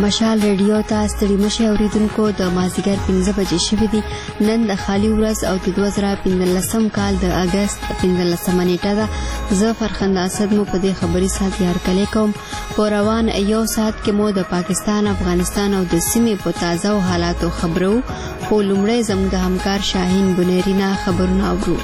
مشال ریډیو ته ستړي مشي اوریدونکو د مازدیګر 15 بجې شوې دي. نن د خالي ورځ او د 2015 کال د اگست 15 نیټه ده. زه فرخنده اسد مو په دې خبري سات یار کلی کوم. په روان یو ساعت کې مو د پاکستان، افغانستان او د سیمې په تازه او حالاتو خبرو. خو لومړی زموږ د همکار شاهین بنيرينا خبرونه اورو.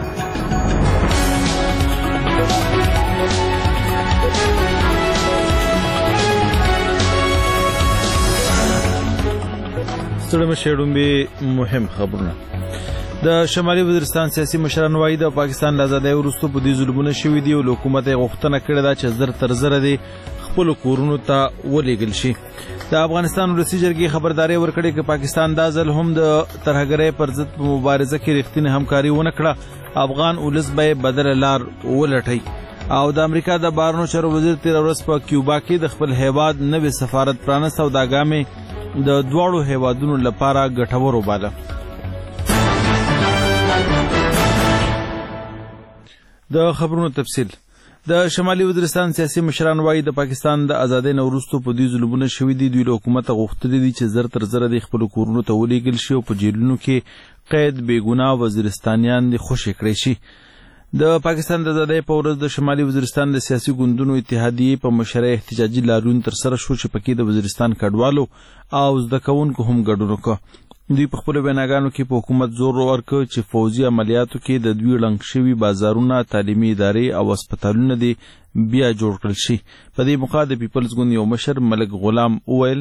ستړي مشهډومبي مهم خبرونه. د شمالي وزیرستان سیاسي مشران وایي د پاکستان د ازادۍ وروسته په دې ظلمونه شوي دي او له حکومت یې غوښتنه کړې ده چې زر تر زره دې خپلو کورونو ته ولېږل شي. د افغانستان ولسي جرګې خبرداری ورکړې چې پاکستان دا ځل هم د ترهګرۍ پر ضد په مبارزه کې رښتینې همکاري ونه کړه. افغان ولس به یې بدله لار ولټوي. او د امریکا د بهرنیو چارو وزیر تېره ورځ په کیوبا کې د خپل هیواد نوی سفارت پرانست او دا ګام د دواړو هیوادونو لپاره ګټور وباله. د خبرونو تفصیل. د شمالي وزیرستان سیاسي مشران وایي د پاکستان د ازادۍ نه وروسته په دې ظلمونه شوي دي. دوی له حکومته غوښتلي دي چې زر تر زره د خپلو کورونو ته ولېږل شي او په جیلونو کې قید بېګناه وزیرستانیان دې خوشي کړی شي. د پاکستان د ازادۍ په ورځ د شمالي وزیرستان د سیاسي ګوندونو اتحادیې په مشرۍ احتجاجي لاریون ترسره شو چې پکې د وزیرستان کډوالو او زده کوونکو هم ګډون وکړ. دوی په خپلو ویناګانو کې په حکومت زور ورکړ چې فوځي عملیاتو کې د دوی ړنګ شوي بازارونه، تعلیمي ادارې او هسپتالونه دې بیا جوړ کړل شي. په دې موقع د پیپلز ګوند یو مشر ملک غلام وویل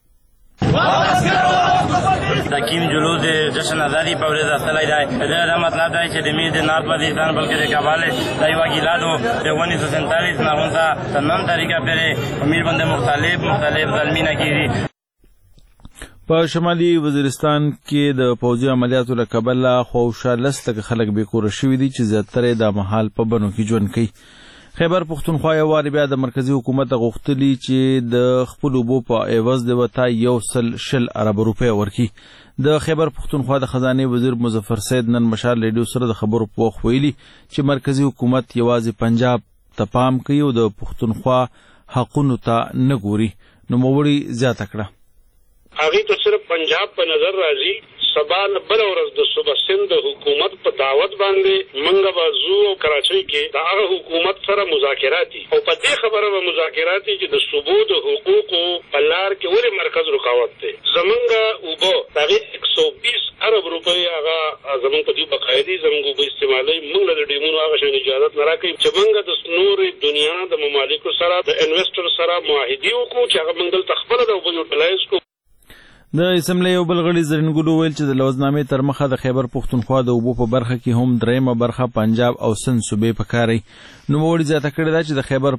د کیم جلوس د جشن آزادی په ورځ راستلی دی. دا مطلب دی چې د میر د نار پاکستان بلکې د کابل د یوه ګیلادو د 1947 نه غونته تر نن تاریخه پورې په میر باندې مختلف ظلمونه کېږي. په شمالي وزیرستان کې د پوځي عملیاتو له کبله خواوشا 10 لکه خلک بېکوره شوي دي چې زیاتره یې دا مهال په بنو کې ژوند کوي. خیبر پښتونخوا یو وارې بیا د مرکزي حکومت غوښتلي چې د خپلو اوبو په عوض د ورته 120 ارب روپۍ ورکړي. د خیبر پښتونخوا د خزانې وزیر مظفر سید نن مشال ریډیو سره د خبرو په وخت ویلي چې مرکزي حکومت یوازې پنجاب ته پام کوي او د پښتونخوا حقونو ته نه ګوري. نوموړي زیاته کړه هغې ته صرف پنجاب په نظر راځي. سبا نه بله ورځ د صوبه سند د حکومت په دعوت باندې موږ به ځو او کراچۍ کې د هغه حکومت سره مذاکرات دي او په دې خبره به مذاکرات دي چې د صوبو د حقوقو په لار کې ولې مرکز رکاوټ دی. زمونږ اوبه د هغې 120 ارب روپۍ هغه زمونږ په دې بقایدي زمونږ اوبه استعمالوي. موږ له د ډیمونو هغه شان اجازت نه راکوي چې موږ د نورې دنیا د ممالکو سره د انویسټر سره معاهدې وکړو چې هغه موږ دلته خپله د اوبه یوټیلایز کړو. د اسمبلی یو بل غړي زرین ګلو ویل چې د لوزنامې تر مخه د خیبر پښتونخوا د اوبو په برخه کې هم درېیمه برخه پنجاب او سند صوبې پکاري. نوموړي زیاته کړې ده چې د خیبر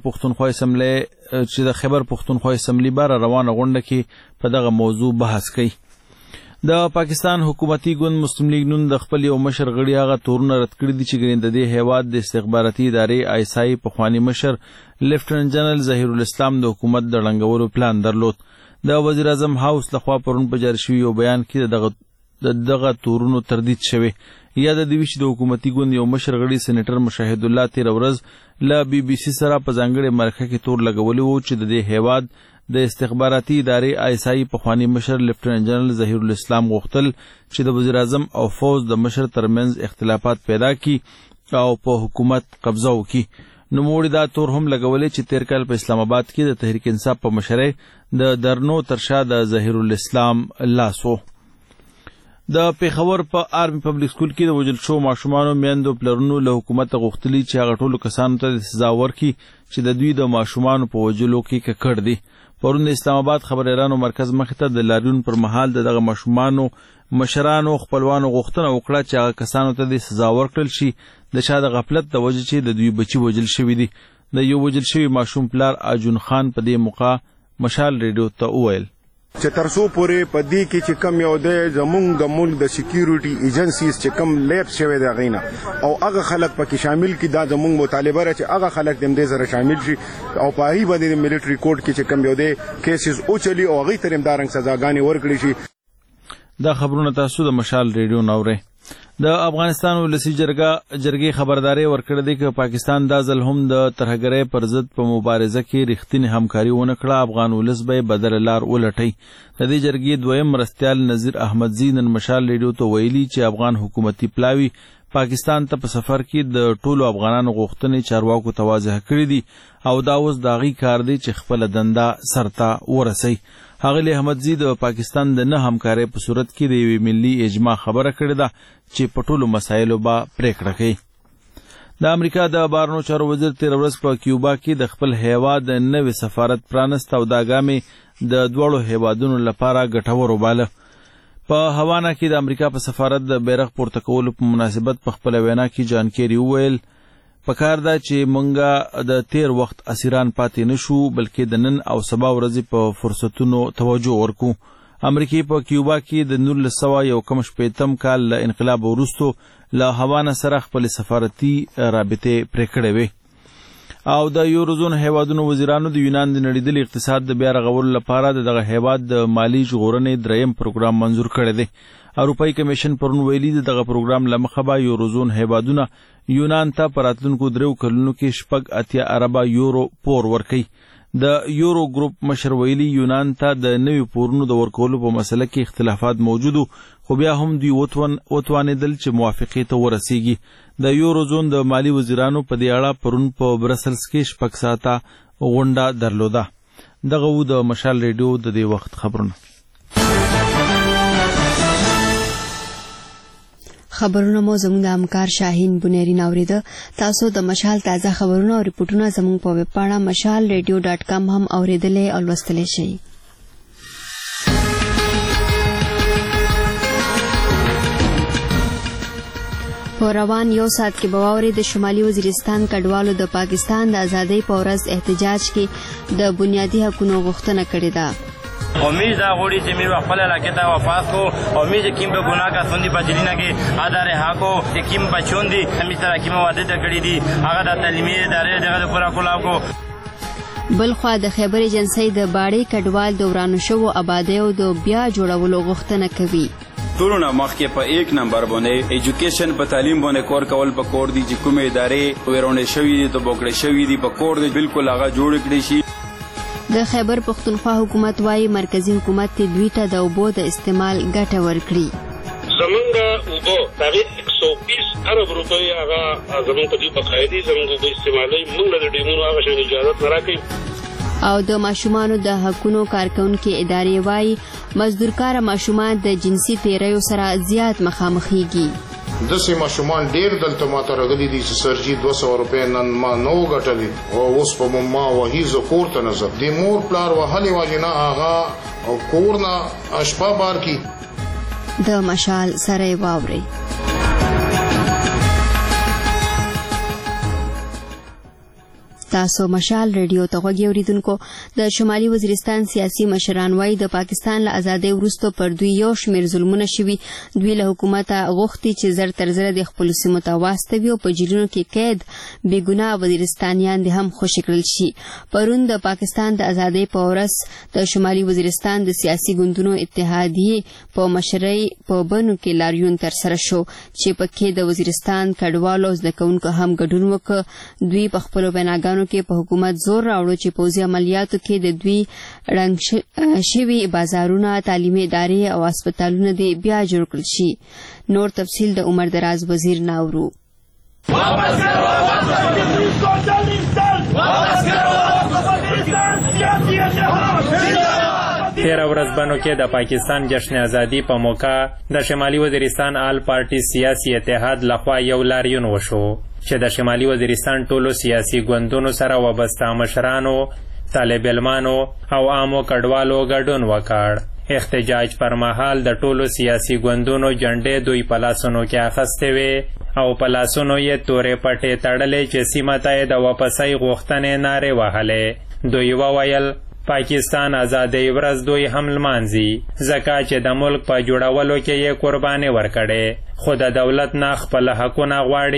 پښتونخوا اسمبلی بار روانه غونډه کې په دغه موضوع بحث کوي. د پاکستان حکومتي ګوند مسلم لیگ نون د خپل یو مشر غړي هغه تورونه رد کړي دي چې د دې هیواد د استخباراتي ادارې ISI پخواني مشر لیفټننټ جنرال ظهیر الاسلام د حکومت د ړنګولو پلان درلود. د وزیر اعظم هاوس لخوا پرون په جاری شوي یو بیان کې دغه تورونو تردید شوی. یاد دی چې د حکومتي ګوند یو مشر غړي سېنیټر مشاهد الله تېره ورځ له BBC سره په ځانګړې مرکه کې تور لګولی و چې د دې هیواد د استخباراتي ادارې ISI پخواني مشر لیفټننټ جنرال ظهیر الاسلام غوښتل چې د وزیر اعظم او فوج د مشر ترمنځ اختلافات پیدا کړي او په حکومت قبضه وکړي. نوموړي دا تور هم لګولې چې تیر کال په اسلام آباد کې د تحریک انصاف په مشرۍ د درنو ترشا د ظهیر الاسلام لاس و. د پیښور په آرمي پبلک سکول کې د وژل شوو ماشومانو میندو پلرونو له حکومته غوښتلي چې هغه ټولو کسانو ته د سزا ورکړي چې د دوی د ماشومانو په وژلو کې ککړ دي. پرون د اسلام آباد خبریالانو مرکز مخې ته د لاریون پر مهال د دغه ماشومانو مشرانو خپلوانو غوښتنه وکړه چې هغه کسانو ته د سزا ورکړل شي د چا د غفلت د وجې چې د دوی بچي وژل شوي دي. د یو وژل شوي ماشوم پلار اجون خان په دې موقع مشال ریډیو ته وویل چې ترڅو پورې په دې کې چې کم یو دی زمونږ د ملک د سکیورټي ایجنسیز چې کم لیبس شوی دی هغې نه او هغه خلک پکې شامل کړي. دا زمونږ مطالبه ده چې هغه خلک د همدې سره شامل شي او په هغې باندې د ملیټري کوډ کې چې کم یو دی کیسز وچلي او هغې ته همدارنګه سزاګانې ورکړي شي. دا خبرونه تاسو د مشال ریډیو نه اورئ. د افغانستان ولسی جرګې خبرداري ورکړه دی چې پاکستان دا ځل هم د ترهګرۍ پر ضد په مبارزه کې رښتینې همکاري ونه کړه. افغان ولس به بدل لار ولټي. د دې جرګې دویم مرستیال نذیر احمدزي نن مشال ریډیو ته ویلي چې افغان حکومتي پلاوي پاکستان ته په سفر کې د ټولو افغانانو غوښتنې چارواکو ته واضح کړي دي او دا اوس د هغې کار دی چې خپله دنده سرته ورسوي. ښاغلي احمدزي د پاکستان د نه همکارۍ په صورت کې د یوې ملي اجماع خبره کړې ده چې په ټولو مسایلو به پریکړه کوي. د امریکا د بهرنیو چارو وزیر تېره ورځ په کیوبا کې د خپل هیواد نوی سفارت پرانست او دا ګام د دواړو هیوادونو لپاره ګټور وباله. په هوانا کې د امریکا په سفارت د بیرغ پورته کولو په مناسبت په خپله وینا کې جان کیری وویل پکار ده چې مونږه د تیر وخت اسیران پاتې نشو بلکې د نن او سبا ورځې په فرصتونو توجه ورکو. امریکای په کیوبا کې د 1961 کال له انقلاب وروسته له هوانا سره خپل سفارتي رابطې پرې کړې وې. او د یوروزون هیوادونو وزیرانو د یونان د نړیدلي اقتصاد د بیا رغولو لپاره دغه هیواد د مالی ژغورنې دریم پروګرام منظور کړی دی. اروپایي کمیشن پرون ویلي دغه پروګرام له مخه به یوروزون هیوادونه یونان ته په راتلونکو 3 کلونو کې 80 اربه یورو پور ورکوي. د یورو ګروپ مشر ویلي یونان ته د نوي پورونو د ورکولو په مسله کې اختلافات موجودو خو بیا هم دوی وتوانېدل چې موافقې ته ورسیږي. د یورو زون د مالی وزیرانو په دې اړه پرون په برسلز کې 6 ساعته غونډه درلوده. دغه و د مشال ریډیو د دې وخت خبرونه. خبرونه مو زموږ د همکار شاهین بنيرین اوریده. تاسو د مشال تازه خبرونه او ریپورتونه زموږ په ویب پاڼه mashalradio.com هم اوریدلې او لوستلی شئ. په روان یو ساعت کې به واورئ د شمالي وزیرستان کډوالو د پاکستان د ازادۍ په ورځ احتجاج کې د بنیادي حقونو غوښتنه کړې ده. امید دا غوړي چې موږ خپل علاقې ته وفات کو او موږ چې کوم به ګناه کا سندي په جلینا کې ادارې حقو چې کوم بچون دي همي سره کوم وعده کړې دي هغه د تعلیمي ادارې دغه پورا کولاو کو. بلخوا د خیبر ایجنسی د باړې کډوال د ورانو شوو آبادیو د بیا جوړولو غوښتنه کوي. ټولونه مخکې په 1 نمبر باندې ایجوکیشن په تعلیم باندې کور کول په کور دي چې کومې ادارې ورونه شوې دي ته بوکړې شوې دي په کور دي بالکل هغه جوړ کړي شي. د خیبر پختونخوا حکومت وايي مرکزی حکومت ته دوی ته د اوبو د استعمال ګټه ورکړي. زمونږ اوبو تاریخ 120 ارب روپۍ هغه زمونږ ته دوی بقایدي زمونږ اوبه استعمالوي موږ له ډیمونو هغه شان اجازه نه راکوي. او د ماشومانو د حقونو کارکونکو ادارې وايي مزدورکار ماشومان د جنسي تیریو سره زیات مخامخېږي. داسې ماشومان ډېر دلته ماته راغلي دي چې سرجي 200 روپۍ نن ما نه وګټلې او اوس په ما وهي زه کور ته نه ځم. د مور پلار وهلې وجې نه هغه او کور نه اشپه بار کی. د مشال سره واورئ. تاسو مشال ریډیو ته غوږی اوریدونکو. د شمالي وزیرستان سیاسي مشران وايي د پاکستان له ازادۍ وروسته پر دوی یو شمېر ظلمونه شوي. دوی له حکومته غوښتي چې زر تر زره د خپلو سیمو ته واستوي او په جیلونو کې قید بېګناه وزیرستانیان دې هم خوشي کړل شي. پرون د پاکستان د ازادۍ په ورځ د شمالي وزیرستان د سیاسي ګوندونو اتحادیې په مشرۍ په بنو کې لاریون ترسره شو چې پکې د وزیرستان کډوالو او زده کوونکو هم ګډون وکړ. دوی په خپلو ویناګانو کې په حکومت زور راوړو چې پوځي عملیاتو کې د دوی ړنګ شوي بازارونه تعلیمي ادارې او هسپتالونه دې بیا جوړ کړل شي. نور تفصیل د عمر دراز وزیر ناورو. تیره ورځ بنو کې د پاکستان جشن ازادي په موقع د شمالي وزیرستان آل پارټي سیاسي اتحاد لخوا یو لاریون وشو چې د شمالي وزیرستان ټولو سیاسي ګوندونو سره وابسته مشرانو، طالب علمانو او عامو کډوالو ګډون وکړ. احتجاج پر مهال د ټولو سیاسي ګوندونو جنډې دوی په لاسونو کې اخیستې وې او په لاسونو یې تورې پټې تړلې چې سیمه ته یې د واپسۍ غوښتنې نارې وهلې. دوی وویل پاکستان ازادۍ ورځ دوی هم لمانځي ځکه چې د ملک په جوړولو کې یې قرباني ورکړې، خو د دولت نه خپل حقونه غواړي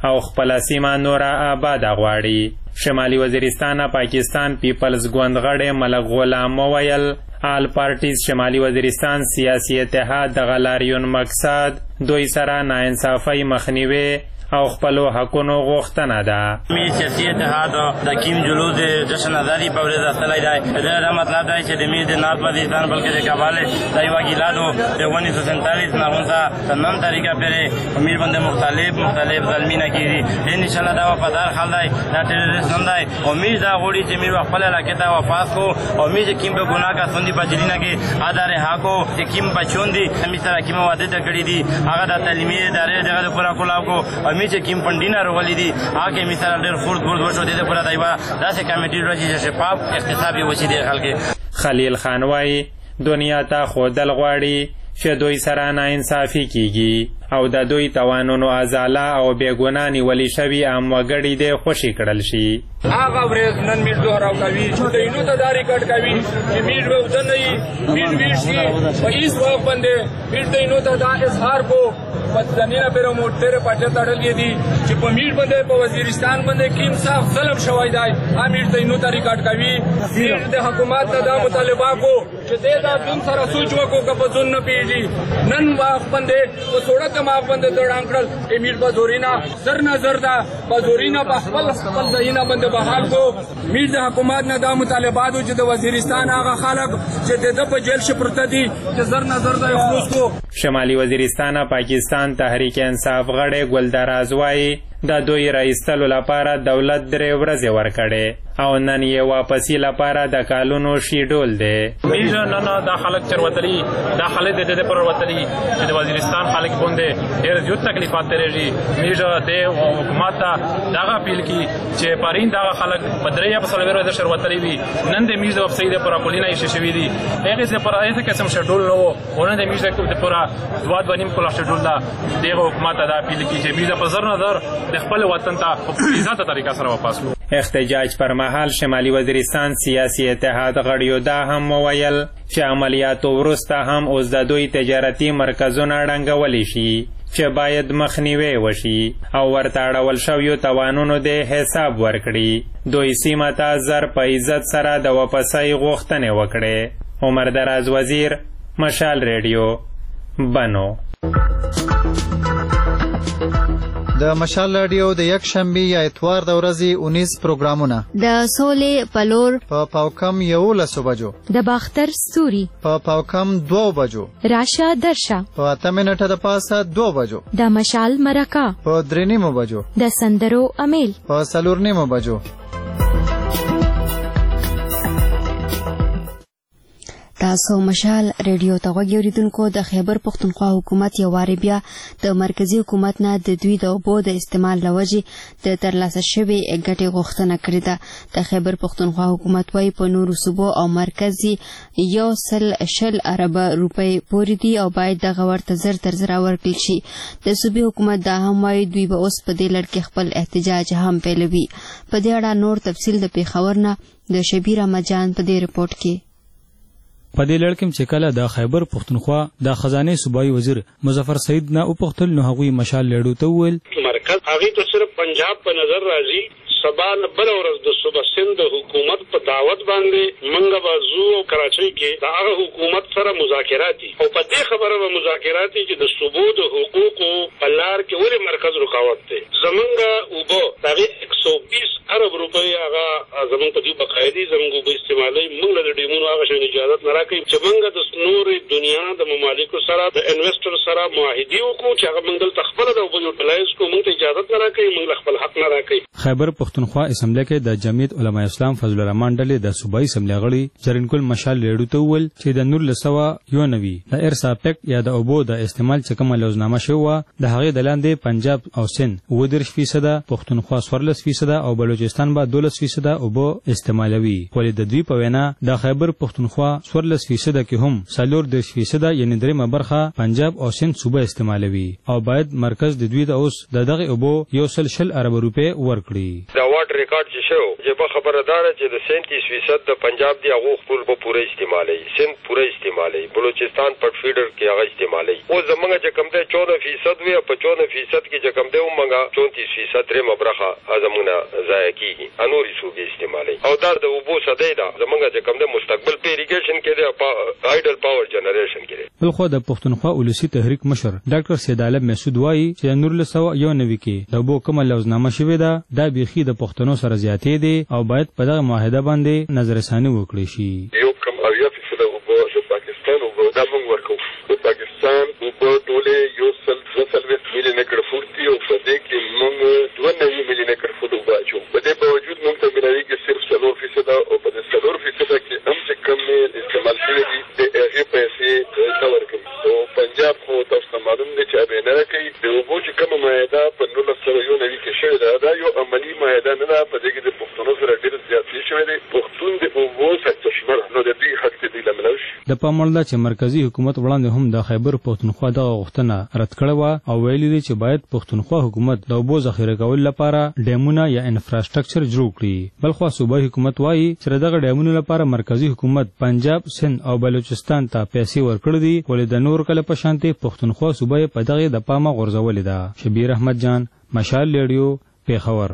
او خپله سیمه نوره آباده غواړي. شمالي وزیرستان پاکستان پیپلز ګوند غړی ملک غلام وویل آل پارټیز شمالي وزیرستان سیاسي اتحاد د غلاریون مقصد دوی سره ناانصافۍ مخنیوي او خپلو حقونو غوښتنه ده. می سیاسي اتحاد د کیم جلوس د جشن آزادي په ورځ اخیستلی دی. دا مطلب دی چې د میر د نارت وزیرستان بلکې د کابل د یوه ګیلادو د 1947 نه تر نن تاریخه پورې په میر باندې مختلف ظلمونه کېږي. انشاءالله دا وفادار خلک دی، دا ټیرریست هم دی او میر دا غواړي چې میر خپل علاقې ته واپس کړو او میر چې کیم په ګناه کسان دي په جرینا کې ادا رها کو چې کیم بچون دي میر سره کیم واده کړي دي هغه د تعلیمي ادارې دغه د پوره کولاو کو می چې کیم فنډینه راغلي دي هغه مثال ډېر خورد وشو دي پوره دایوا داسې کمیټې راځي چې شفاف اقتصادي وشي د خلک. خلیل خان وایي دنیا ته ښودل غواړي چې دوی سره ناانصافي کیږي او د دوی توانونو ازاله او بېګناه نیولي شوي عام وګړي دې خوشي کړل شي. هغه ورځ نن میر دوهراو کوي چې دینو ته دا ریکارډ کوي چې میر به وزن نه وي میر ویر شي په هیڅ وخت باندې میر دینو ته دا اظهار کو بدزنینه پر موټر پټه تړلې دي چې په میر باندې په وزیرستان باندې کیم صاف ظلم شوی دی. امیر دینو ته ریکارډ کوي میر د حکومت ته دا مطالبه کو چې دا ځون سره سوچ وکړو که په ځون نه پیږي نن واخ باندې په سړک ما باندې دړان کړل امیر بازورینا زر نظر دا بازورینا په خپل ځایونه باندې بحال کو. میر د حکومت نه دا مطالبات چې د وزیرستان هغه خلک چې د په جیل کې پرته دي چې زر نظر دا خلاص کو. شمالي وزیرستان پاکستان تحریک انصاف غړی ګلدار ازوایي د دوی راایستلو لپاره دولت 3 ورځې ورکړې او نن یې واپسي لپاره د کالونو شیډول دی. میر نن دا خلک چروتلی دا خلک د دې پر وتلی چې د وزیرستان خلک باندې ډېر زیات تکلیفات ترېږي. میر د حکومت ته دغه اپیل کی چې پرین دغه خلک بدریا په سلویر د شروتلی وي نن د میر د وبسایټ پر اپولینه یې شوی دي هغه څه پر ایته قسم شیډول نو ونه د میر د پر دواد ونیم کول شیډول دا دغه حکومت ته اپیل کی چې میر په زر نظر د خپل وطن ته په عزت طریقه سره واپس کړو. احتجاج پر مهال شمالي وزیرستان سیاسي اتحاد غړیو دا هم وویل چې عملیاتو وروسته هم اوس د دوی تجارتي مرکزونه ړنګولی شي چې باید مخنیوی وشي او ورته اړول شویو توانونو د حساب ورکړي. دوی سیمه ته زر په عزت سره د واپسۍ غوښتنې وکړې. عمر دراز وزیر مشال ریډیو بنو. د مشال رادیو د یک شنبه یا اتوار د ورځې 19 پروګرامونه د سولې پلور په پاوکم 11 بجو د باختر ستوري په پاوکم 2 بجو راشه درشه په 8 منټه د پاسه 2 بجو د مشال مرکه په 3 بجو د سندرو امیل په 4 بجو. تاسو مشال ریډیو ته غوږ اوریدونکو د خیبر پښتونخوا حکومت یو واری بیا د مرکزی حکومت نه د دوی د اوبو د استعمال لوجې د ترلاسه شوی ګټې غوښتنه کړې ده. د خیبر پښتونخوا حکومت وايي په نورو صوبو او مرکزی 120 ارب روپۍ پورې دي او باید دغه ورته زر تر زر ورکړل شي. د صوبې حکومت دا هم وايي دوی به اوس په دې لړ کې خپل احتجاج هم پیلوي. په دې اړه نور تفصیل د پیښور نه د شبیر احمد جان په دې رپورټ کې. په دې لړ کې چې کله د خیبر پښتونخوا د خزانه صوبایي وزیر مظفر سعید نه او پختل نو هغوی مشال لړو ته ویل مرکز هغه ته صرف پنجاب په نظر راځي. سبا نه بل ورځ د صوبه سند حکومت په دعوت باندې منګه بازو او کراچۍ کې د هغه حکومت سره مذاکرات او په دې خبره به مذاکرات چې د صوبو د حقوقو په لار کې ولې مرکز رکاوټ دی. زمونږه اوبه دغه 120 ارب روپۍ هغه زمونږ په دې بقایدي زمونږ به استعمالي موږ له ډیمونو هغه شین اجازه نه راکړي چې موږ د نورې دنیا د ممالکو سره د انویسټر سره معاهده وکړو چې هغه موږ د خپل د اوبو یوټیلایز کو موږ ته اجازه نه راکړي موږ خپل حق نه راکړي. خیبر پښتونخوا اسمبلی کې د جمعیت علماء اسلام فضل الرحمن ډلې د صوبایي اسمبلی غړي جرینکل مشال لړو ته ویل چې د 1991 د ارسا پک یا د اوبو د استعمال چې کومه لوزنامه شوه د هغې د لاندې پنجاب او سند 30% پښتونخوا 14% او بلوچستان به 12% اوبو استعمالوي. ولې د دوی په وینا د خیبر پښتونخوا 14% کې هم 40% یعنی درېمه برخه پنجاب او سند صوبه استعمالوي او باید مرکز د دوی د اوس دغه اوبو 120 ارب روپۍ ورکړي. دا واټ ریکارډ چې شو چې په خبردار چې د 37% د پنجاب دی هغه خپل په پوره استعمالي سند پوره استعمالي بلوچستان پټ فیډر کې هغه استعمالي او زمونږ چې کم ده 14% وي په 14% کې چې کم ده ومنګه 34% رې مبرخه ازمونه ضایع کیږي انوري صوبې استعمالي او دا د اوبو سدې دا زمونږ چې کم ده مستقبل په اریګیشن کې ده هایډل پاور جنریشن کې بلخو د پښتونخوا ولسی تحریک مشر ډاکټر سید عالم مسعود وایي چې 1991 کې د اوبو کومه لوزنامه شوې ده دا بيخي د پښتنو سره زیاتې دي او باید په دغه معاهده باندې نظر ثاني وکړي شي یو کم اویا فیصد اوبو د پاکستان اوبو دا موږ ورکو د پاکستان اوبو ټولې یو سل 2 میلیونه کړفورتي او په دې کې موږ 2 میلیونه کړفورت اوبو اچو په دې باوجود موږ ته ملایي کې صرف 4% او په دې 4% کې هم چې کم استعمال شوی دي د هغه پیسې څو ورکوي او پنجاب خو تاسو معلوم دي چې به نه کوي د اوبو چې کومه معاهده په 1991 کې شوې ده دا یو عملی معاهده نه ده په دې کې د پښتنو سره ډېر زیاتې شوې ده پښتون د اوبو څخه نو د دې حق دې لمنوش د پاموړه چې مرکزی حکومت وړاندې هم د خیبر پښتونخوا دغه غوښتنه رد کړې و او ویلي دي چې باید پښتونخوا حکومت د اوبو ذخیره کول لپاره ډیمونه یا انفراستراکچر جوړ کړي بلخو صوبایي حکومت وایي چې دغه ډیمونو لپاره مرکزی حکومت پنجاب سند او بلوچستان ته پیسې ورکړې دي ولې د نور کله په شانتي پښتونخوا صوبایي په دغه د پامه غورځولې ده شبیر احمد جان مشال ریډیو پیښور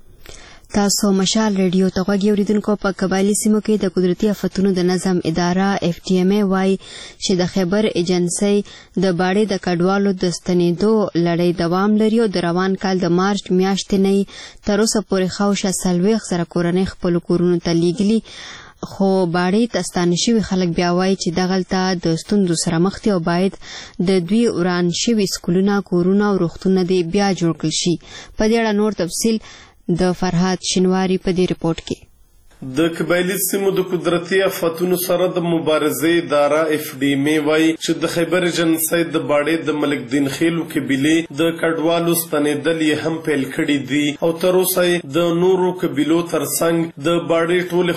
تاسو مشال ریډیو ته غوږی اوریدونکو په قبایلی سیمو کې د قدرتي آفتونو د نظم اداره FTMA وایي چې د خیبر ایجنسی د باړې د کډوالو د ستنېدو لړۍ دوام لري او د روان کال د مارچ میاشتې نه تر اوسه پورې خاوشه 40 زره کورنۍ خپل کورونو ته لیږلي خو باړې ته ستانه شوي خلک بیا وایي چې دغلته د ستونزو سره مخ دي او باید د دوی وران شوي سکولونه کورونه او روغتونونه دې بیا جوړ کړل شي په دې اړه نور تفصیل د فرهاد شینواری په دې رپورت کې د قبایلی سیمو د قدرتي آفتونو سره د مبارزې اداره FDMA وایي چې د خیبر ایجنسی د باړې د ملک دین خیلو قبیلې د کډوالو ستنېدل یې هم پیل کړي دي او تر اوسه د نورو قبیلو ترڅنګ د باړې ټولې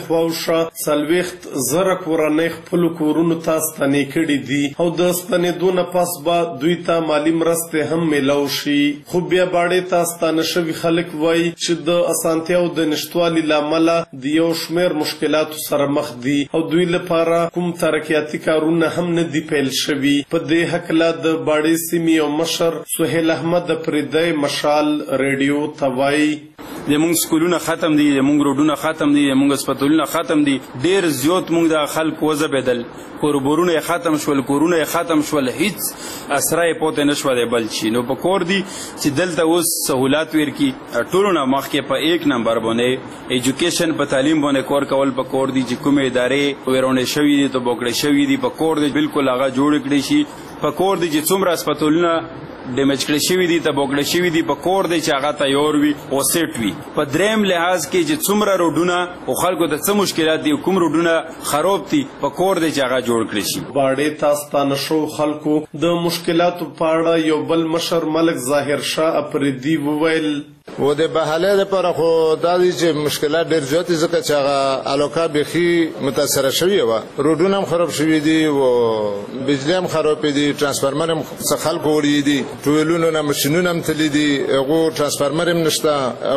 خواوشا 40 زره کورنۍ خپلو کورونو ته ستنې کړي دي او د ستنېدو نه پس به دوی ته مالي مرستې هم میلاو شي خو بیا باړې ته ستانه شوي خلک وایي چې د اسانتیاو د نشتوالي له امله د یو شمیر مشکلاتو سره مخ دي او دوی لپاره کوم ترقیاتي کارونه هم نه دي پیل شوي په دې حقله د باړې سیمې او مشر سهیل احمد پردی مشال ریډیو توای زموږ سکولونه ختم دي زموږ روډونه ختم دي زموږ هسپتالونه ختم دي ډیر زیات موږ د خلکو وځبېدل کورونه ختم شول کورونه ختم شول هیڅ اسرای پوتې نشو دی بل شي نو په کور دي چې دلته اوس سہولات ورکی ټولونه مخکې په 1 نمبر باندې ایجوکیشن په تعلیم باندې کور کول په کور دي چې کومې ادارې ورونه شوي دي ته بوکړې شوي دي په کور دي بالکل هغه جوړ کړي شي په کور دي چې څومره هسپتالونه ډیمیج کړي شوي دي ته بوکړې شوي دي په کور دی چې هغه تیار وي او سیټ وي په دریم لحاظ کې چې څومره روډونه او خلکو ته څه مشکلات دي کوم روډونه خراب دي په کور دی چې هغه جوړ کړي شي باړې تاستانه شو خلکو د مشکلاتو په اړه یو بل مشر ملک ظاهر شاه افریدي وویل و د بهاله لپاره خو دا دي چې مشکلات ډېر زیات دي ځکه چې هغه الوکا بخي متاثر شوی و روډونه هم خراب شوی دي او بجلی هم خراب دي ترانسفارمر هم څخل کوړی دي ټولونو نه ماشينونه هم تللی دي هغه ترانسفارمر هم نشته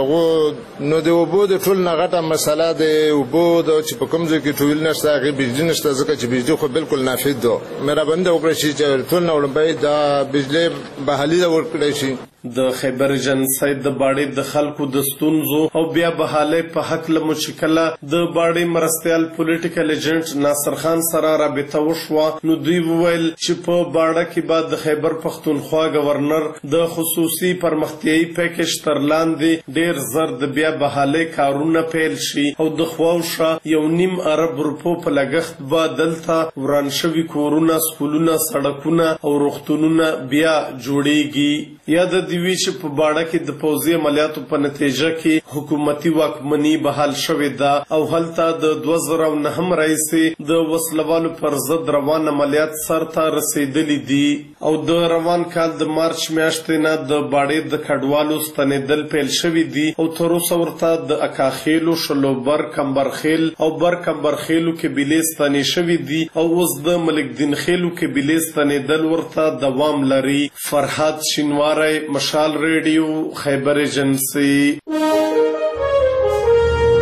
هغه نو د وبو د ټول نغټه مسله ده وبو د چې په کوم ځای کې ټول نشته هغه بجلی نشته ځکه چې بجلی خو بالکل نافذ ده مې را بنده وکړی چې ټول نو باید د بجلی بهالي ورکړی شي د خیبر ایجنسی د باړې د خلکو د ستونزو او بیا بحاله په حق له مشکله د باړې مرستيال پولیټیکل ایجنټ ناصر خان سره رابطه وشوه نو دوی وویل چې په باړه کې بعد د خیبر پختونخوا گورنر د خصوصي پرمختیايي پیکج تر لاندې ډیر زر د بیا بحاله کارونه پیل شي او د خواوشه 1.5 ارب روپو په لګښت به دلته وران شوي کورونه سکولونه سړکونه او روغتونونه بیا جوړیږي یا د دیوی چې په باړه کې د پوځي عملیاتو په نتیجه کې حکومتي واکمني بحال شوې ده او هلته د 2009 راهیسې د وسلوالو پر ضد روان عملیات سرته رسیدلي دي او د روان کال د مارچ میاشتې نه د باړې د کډوالو ستنېدل پیل شوي دي او تر اوسه ورته د اکاخیلو شلوبر کمبرخیل او بر کمبرخیلو قبیلې ستنې شوي دي او اوس د ملک دین خیلو قبیلې ستنېدل ورته دوام لري فرهاد شینواری مشال ریډیو خیبر ایجنسی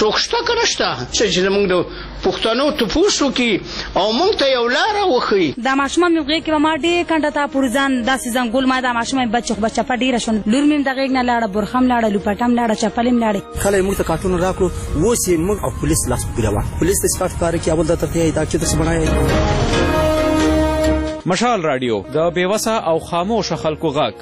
څوک شته که نشته چې زموږ د پښتنو تپوس وکړي او موږ ته یو لاره وښیي. دا ماشومان مې غېږ کې به ما ډېر کنډه ته پورې ځان داسې ځنګول ما دا ماشومان بچه ډېره شوه. لور مې هم د غېږ نه لاړه، برخه هم لاړه، لوپټه هم لاړه، چپل هم لاړې. کله یې موږ ته کارټون راکړو، اوس یې موږ او پولیس لاس په ګروان. پولیس ته سپارټ کار کوي، اول درته ښیي دا چې داسې بڼایي. مشال راډیو د بېوسه او خاموشه خلکو غږ.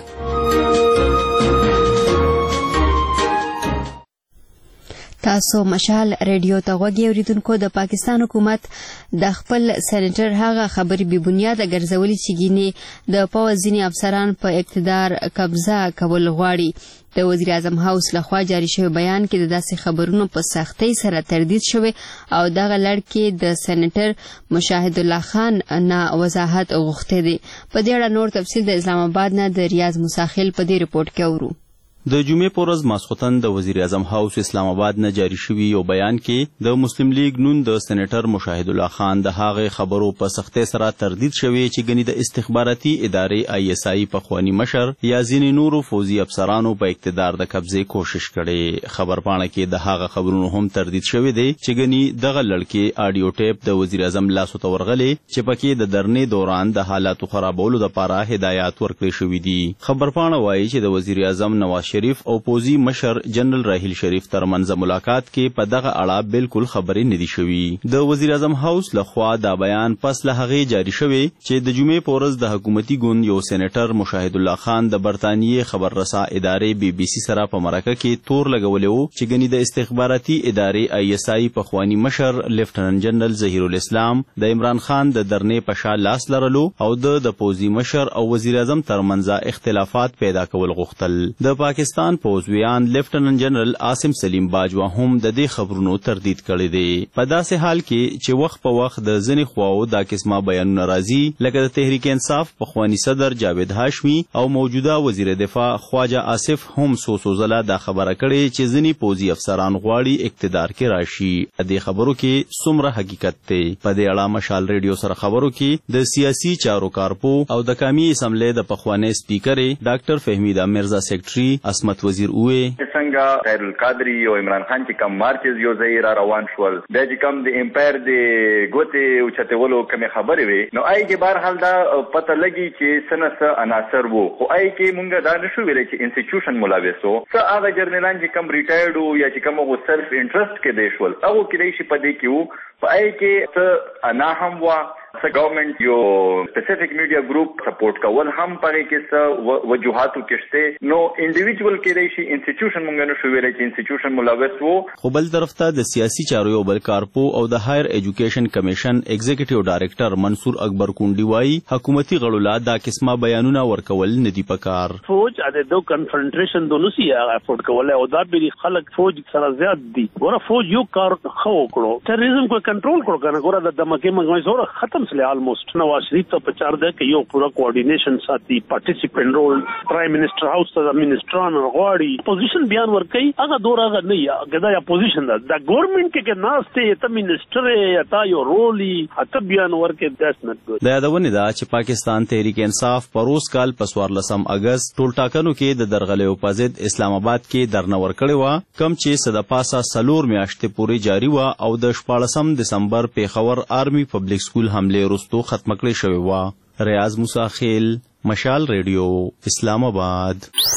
تاسو مشال ریډیو ته غوږی اوریدونکو. د پاکستان حکومت د خپل سېنیټر هغه خبرې بې بنیاده ګرځولې چې ګینې د پوځ ځینې افسران په اقتدار قبضه کول غواړي. د وزیر اعظم هاوس لخوا جاری شوی بیان کې د داسې خبرونو په سختۍ سره تردید شوی او دغه لړ کې د سېنیټر مشاهد الله خان نه وضاحت غوښتی دی. په دې اړه نور تفصیل د اسلام آباد نه د ریاض موساخیل په دې رپورټ کې اورو. د جمعې په ورځ ماسخوتن د وزیر اعظم هاوس اسلام آباد نه جاری شوی یو بیان کې د مسلم لیگ نون د سېنیټر مشاهد الله خان د هغې خبرو په سختۍ سره تردید شوی چې ګنې د استخباراتي ادارې ISI پخوانی مشر یا ځینې نورو فوزي افسرانو په اقتدار د قبضې کوشش کړي. خبرپاڼه کې د هغه خبرونو هم تردید شوی دی چې ګنې دغه لړکې آډیو ټیپ د وزیر اعظم لاسو ته ورغلې چې پکې د درنې دوران د حالاتو خرابولو لپاره هدایات ورکړل شوي دي. خبرپاڼه وایي چې د وزیر اعظم نواز شریف او پوزي مشر جنرال راحیل شریف ترمنځ ملاقات کې په دغه اړه بالکل خبرې نه دي شوي. د وزیر اعظم هاوس لخوا دا بیان پس له هغې جاری شوی چې د جمعې په ورځ د حکومتي ګوند یو سېنیټر مشاهد الله خان د برطانیې خبررسا ادارې BBC سره په مرکه کې تور لګولی و چې ګنې د استخباراتي ادارې ISI پخوانی مشر لیفټننټ جنرال ظهیر الاسلام د عمران خان د درنې په شا لاس لرلو او د پوزي مشر او وزیر اعظم ترمنځ اختلافات پیدا کول غوښتل. د پاکستان پوزویان لیفټننټ جنرال عاصم سلیم باجوا هم د دې خبرونو تردید کړی دی. په داسې حال کې چې وخت په وخت د ځینې خواو دا قسمه بیانونه راځي لکه د تحریک انصاف پخوانی صدر جاوید هاشمي او موجوده وزیر دفاع خواجه آصف هم څو ځله دا خبره کړې چې ځینې پوزي افسران غواړي اقتدار کې راشي. دې خبرو کې څومره حقیقت دی؟ په دې اړه مشال ریډیو سره خبرو کې د سیاسي چارو کارپو او د قومي اسمبلی د پخوانی سپیکر ډاکټر فهمیده مرزا سیکرټري عصمت وزیر اوه څنګه خیر القادری او عمران خان چې کم مارچز یو ځای را روان شول د چې کم د امپایر د ګوتې او چتولو کوم خبرې وي نو آی کې بهر حال دا پته لګي چې سنس عناصر وو خو آی کې مونږ دا نشو ویلې چې انسټیټیوشن ملابس وو څه هغه جرنالان چې کم ریټایرډ وو یا چې کم وو سلف انټرست کې دی شول هغه کې دی شي په دې کې وو په آی کې څه انا هم وا څه ګورنمنت یو سپیسیفیک میډیا ګروپ سپورټ کول هم پاره کې څه وجوهاتو کېشته نو انډیویډوال کې دی شي انسټیټیوشن مونږ نه شو ویلې چې انسټیټیوشن ملابس وو. خو بل طرف ته د سیاسي چارو یو بل کارپو او د هایر ایجوکیشن کمیشن ایگزیکټیو ډایریکټر منصور اکبر کونډي وایي حکومتي غړو لا دا قسمه بیانونه ورکول نه دي پکار. فوج د دو کنفرنټریشن دونو سی افورد کولای او دا به خلک فوج سره زیات دي ګوره فوج یو کار خو کړو ټیرریزم کو کنټرول کړو کنه ګوره د دمکه منګوي زوره ختم سره آلموست نواز شریف ته پچار ده کې یو پورا کوارډینیشن ساتي پارټیسیپینټ رول پرایم منسٹر هاوس ته منسټران غواړي پوزیشن بیان ورکړي هغه دورغه نه یا دا پوزیشن ده د ګورنمنت کې ناشته ته منسټر یا یو رولي اته بیان ورکړي داس نه ګور. د یادونه ده چې پاکستان تحریک انصاف پروس کال په 14 اگست ټول ټاکنو کې د درغلیو په ضد اسلام آباد کې درنه ورکړی و کم چې صد پاسه سلور میاشتې پورې جاری و او د 14 دسمبر پیښور آرمی پبلک سکول حمله وروسته ختم کړی شوی و. ریاض موساخیل مشال ریډیو اسلام آباد.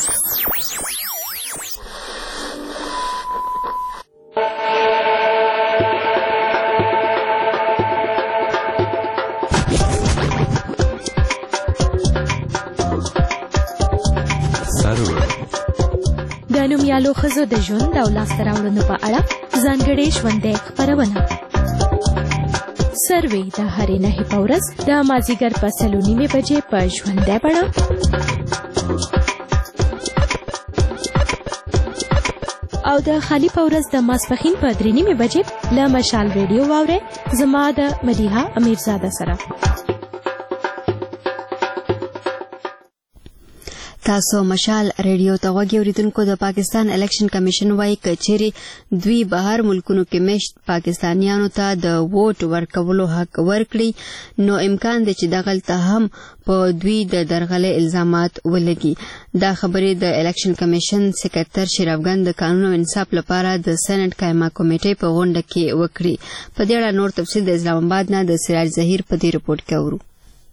د نومیالو ښځو د ژوند او لاسته راوړنو په اړه ځانګړې ژوندۍ خپرونه سروې د هرې نهې په ورځ د مازدیګر په 3:30 بجې په ژوندۍ بڼه او د خالي په ورځ د ماسپښین په 3:30 بجې له مشال ریډیو واورئ زما د مدیحه امیرزاده سره. تاسو مشال ریډیو ته غوږی اوریدونکو د پاکستان الیکشن کمیشن وايي کچېری دوی بهر ملکونو کې مشت پاکستانیانو ته د ووټ ورکولو حق ورکړي نو امکان دی چې دغلته هم په دوی د درغلې الزامات ولګي دا خبرې د الیکشن کمیشن سکرټر شیر افغان د قانون او انصاف لپاره د سېنات قائمه کمیټې په غونډه کې وکړي په دې اړه نور تفصیل د اسلام آباد نه د سراج ظهیر په دې رپورت کې اورو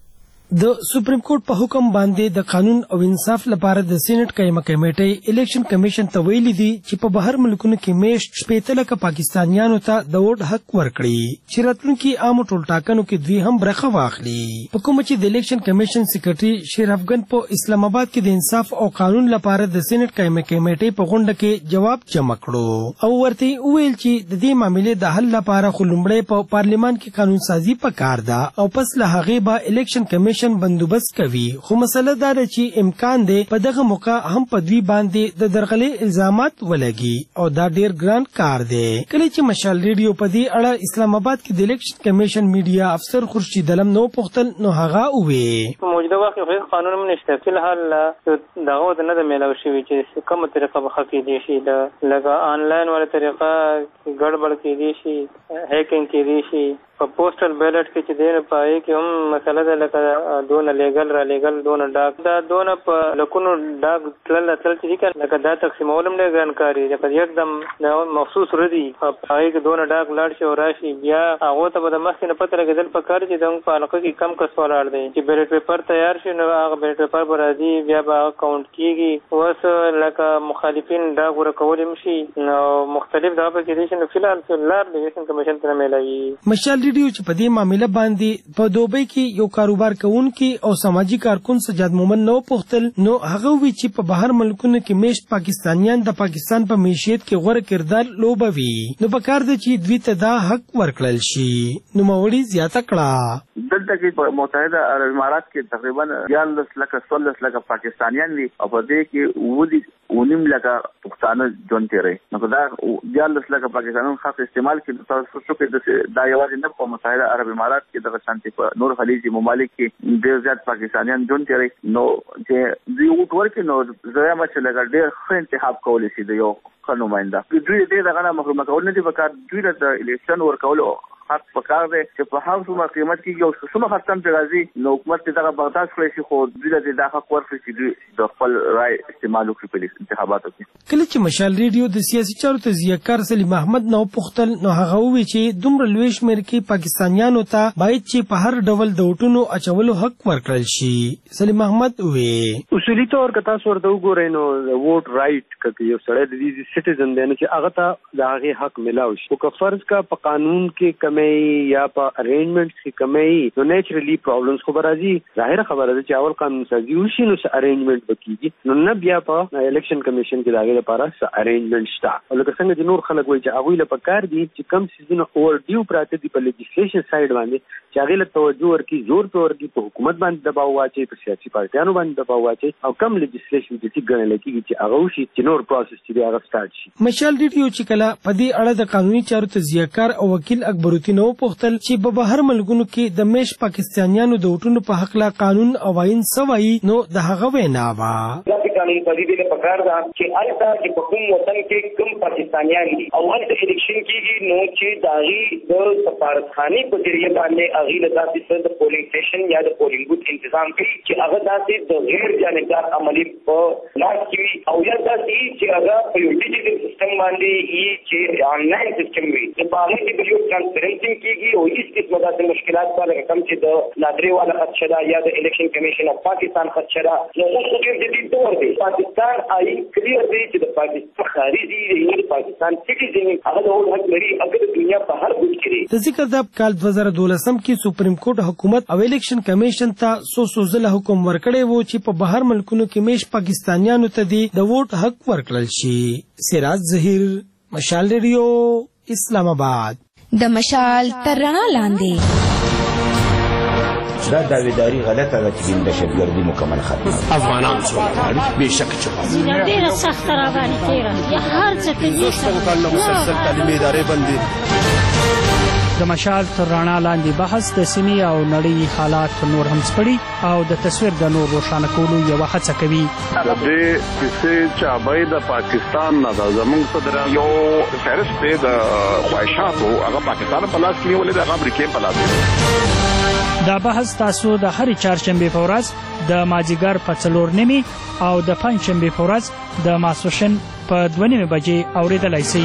د سپریم کورټ په حکم باندې د قانون او انصاف لپاره د سېنات قائمه کمیټې الیکشن کمیشن ته ویلي دي چې په بهر ملکونو کې میشت 15 لکه پاکستانیانو ته د ووټ حق ورکړي چې راتلونکي عام ټولټاکنو کې دوی هم برخه واخلي په کوم چې د الیکشن کمیشن سکرټري شیر افغان په اسلام آباد کې د انصاف او قانون لپاره د سېنات قائمه کمیټې په غونډه کې جواب جمع کړو او ورته ویل چې د دې معاملې د حل لپاره خلمړې په پارلیمان کې قانون سازي پکار ده او پس له هغه به الیکشن کمیشن بندوبست کوي خو مسله دا ده چې امکان دی په دغه موقع هم په دوی باندې د درغلې الزامات ولګي او دا ډیر ګران کار دی کله چې مشال ریډیو په دې اړه اسلام آباد کې د الیکشن کمیشن میډیا افسر خورشید علم نو پختل نو هغه وې موجوده وخت خو قانون هم نشته په حال دغه نه د میلاو شوی چې کومه طریقه به خفي دي شي لکه آنلاین ولا طریقه ګډوډ کې دي شي هیکینګ کې دي شي په پوسټل بیلټ کې چې دین پای کې هم مسله ده لکه دون لیګل را لیګل دون ډاک دا دون په لکونو ډاک تل چې لکه دا تقسیمولم نه ګرانکاري لکه یکدم مخصوص ردی پای کې دون ډاک لاړ شي او راشي بیا هغه ته به د مخکې نه پته لګیدل پکار چې دغه په علاقه کې کم کس ولاړ دی چې بیلټ پیپر تیار شي نو هغه بیلټ پیپر به راځي بیا به کاونټ کیږي اوس لکه مخالفین ډاک ورکول شي نو مختلف دغه کې دي نو فلحال د الیکشن کمیشن ته ملایي مشال ریډیو چې په دې معاملې باندې په دوبۍ کې یو کاروبار کوونکی او سماجی کارکون سجاد مومن نو پختل نو هغه وی چې په بهر ملکونو کې میشت پاکستانیان د پاکستان په معیشت کې غوړه کردار لوبوي نو په کار دی چې دوی ته دا حق ورکړل شي نو موړي زیاته کړه دلته کې په متحده عرب امارات کې تقریبا 14 لکه پاکستانیان دي او په دې کې ودي ونیم لکه پښتانه ژوند کوي نو دا 14 لکه پاکستانیان خاص استعمال کې تاسو څه کې دا یوازې نه په متحده عرب امارات کې د شانتي په نور خلیجي ممالک کې ډېر زیات پاکستانیان ژوند کوي نو چې دوی وټ ورکې نو زه ما چې لګا ډېر ښه انتخاب کولی شي د یو نماینده دوی دې دغه نه محروم کول نه دي پکار دوی د الیکشن ورکول حق پکار دی چې په هغه څومره قیمت کې یو څومره خرڅم ته راځي نو حکومت دغه برداشت کړی شي خو دوی د خپل ورکړي چې دوی د خپل رائے استعمال وکړي په انتخاباتو کې کله چې مشال ریډیو د سیاسي چارو تجزیه‌کار سلیم احمد نو پختل نو هغه وی چې دومره لوی شمېر کې پاکستانیانو ته باید چې په هر ډول د وټونو اچولو حق ورکړل شي سلیم احمد وی اصولي تور کتا ورته وګورئ نو ووټ رائټ کوي یو سړی د دې سټیزن دی چې هغه ته د هغه حق ملاوي شي او فرض کا په قانون کې کمی یا په ارینجمنټ کې کمی نو نیچرلی پرابلمز خو راځي ظاهر خبره ده چې اول قانون سازي وشي نو ارینجمنټ وکړي نو نه بیا په الیکشن کمیشن کې داغه لپاره ارینجمنټ شته او لکه څنګه چې نور خلک وایي چې هغه له پکار دي چې کم سيزونه اور ډیو پراته دي په لیجسلیشن سایډ باندې چې هغه له توجه ورکی زور په ورکی په حکومت باندې دباو واچي په سیاسي پارټیانو باندې دباو واچي او کم لیجسلیشن چې ګڼل کېږي چې هغه وشي چې نور پروسس چې هغه سٹارټ شي مشال ریډیو چې کله په دې اړه د قانوني چارو تجزیه‌کار او وکیل اکبر الدین نو پختل چې په بهر ملکونو کې د میش پاکستانیانو د وټونو په حق لا قانون او آئین سوي نو د هغه وینا وا قانون پدې دې په کار ده چې البته چې په کوم وطن کې کوم پاکستانیان دي او ولته الیکشن کېږي نو چې داغي د سفارتخانه په ذریعہ باندې اغي له تاسو د پولینګ سټیشن یا د پولینګ بوت تنظیم کوي چې هغه داسې د غیر جانبدار عملی په لاس کې او یا داسې چې هغه په یو ډیجیټل سیستم باندې ای چې آنلاین سیستم وي چې په هغه کې به یو ترانسپیرنسي کېږي او هیڅ قسمه داسې مشکلات باندې کم چې د نادري والا خدشدا یا د الیکشن کمیشن اف پاکستان خدشدا نو اوس خو دې دې تور دی پاکستان آئی کلیر دی چې د پاکستان خارجي دی د پاکستان سټیزن هغه د حق لري اگر دنیا په هر ګوټ کې د ذکر د کال 2012 کې سپریم کورټ حکومت او الیکشن کمیشن ته سوزله حکم ورکړی وو چې په بهر ملکونو کې میش پاکستانیانو ته دی د ووټ حق ورکړل شي سراج ظهیر مشال ریډیو اسلام آباد د مشال تر رڼا لاندې دا داویداری غلطه ده چې د دهشتګردي مکمل ختمه افغانان څوک بې شک چې ډېره سخته راباندې تېره یا هر څه ته مسلسل تعلیمي ادارې بندې د مشال تر رڼا لاندې بحث د سیمې او نړۍ حالات نور هم سپړي او د تصویر د نور روښانه کولو یوه هڅه کوي. د دې کیسې چابۍ د پاکستان نه ده، زموږ صدر یو فهرست دی د خواهشاتو، هغه پاکستان په لاس کې نیولې ده، هغه امریکې په لاس. دا بحث تاسو د هرې چهارشنبې په ورځ د مازدیګر په 4:30 او د پنجشنبې په ورځ د ماسپښین په 2:30 بجې اورېدلی شئ.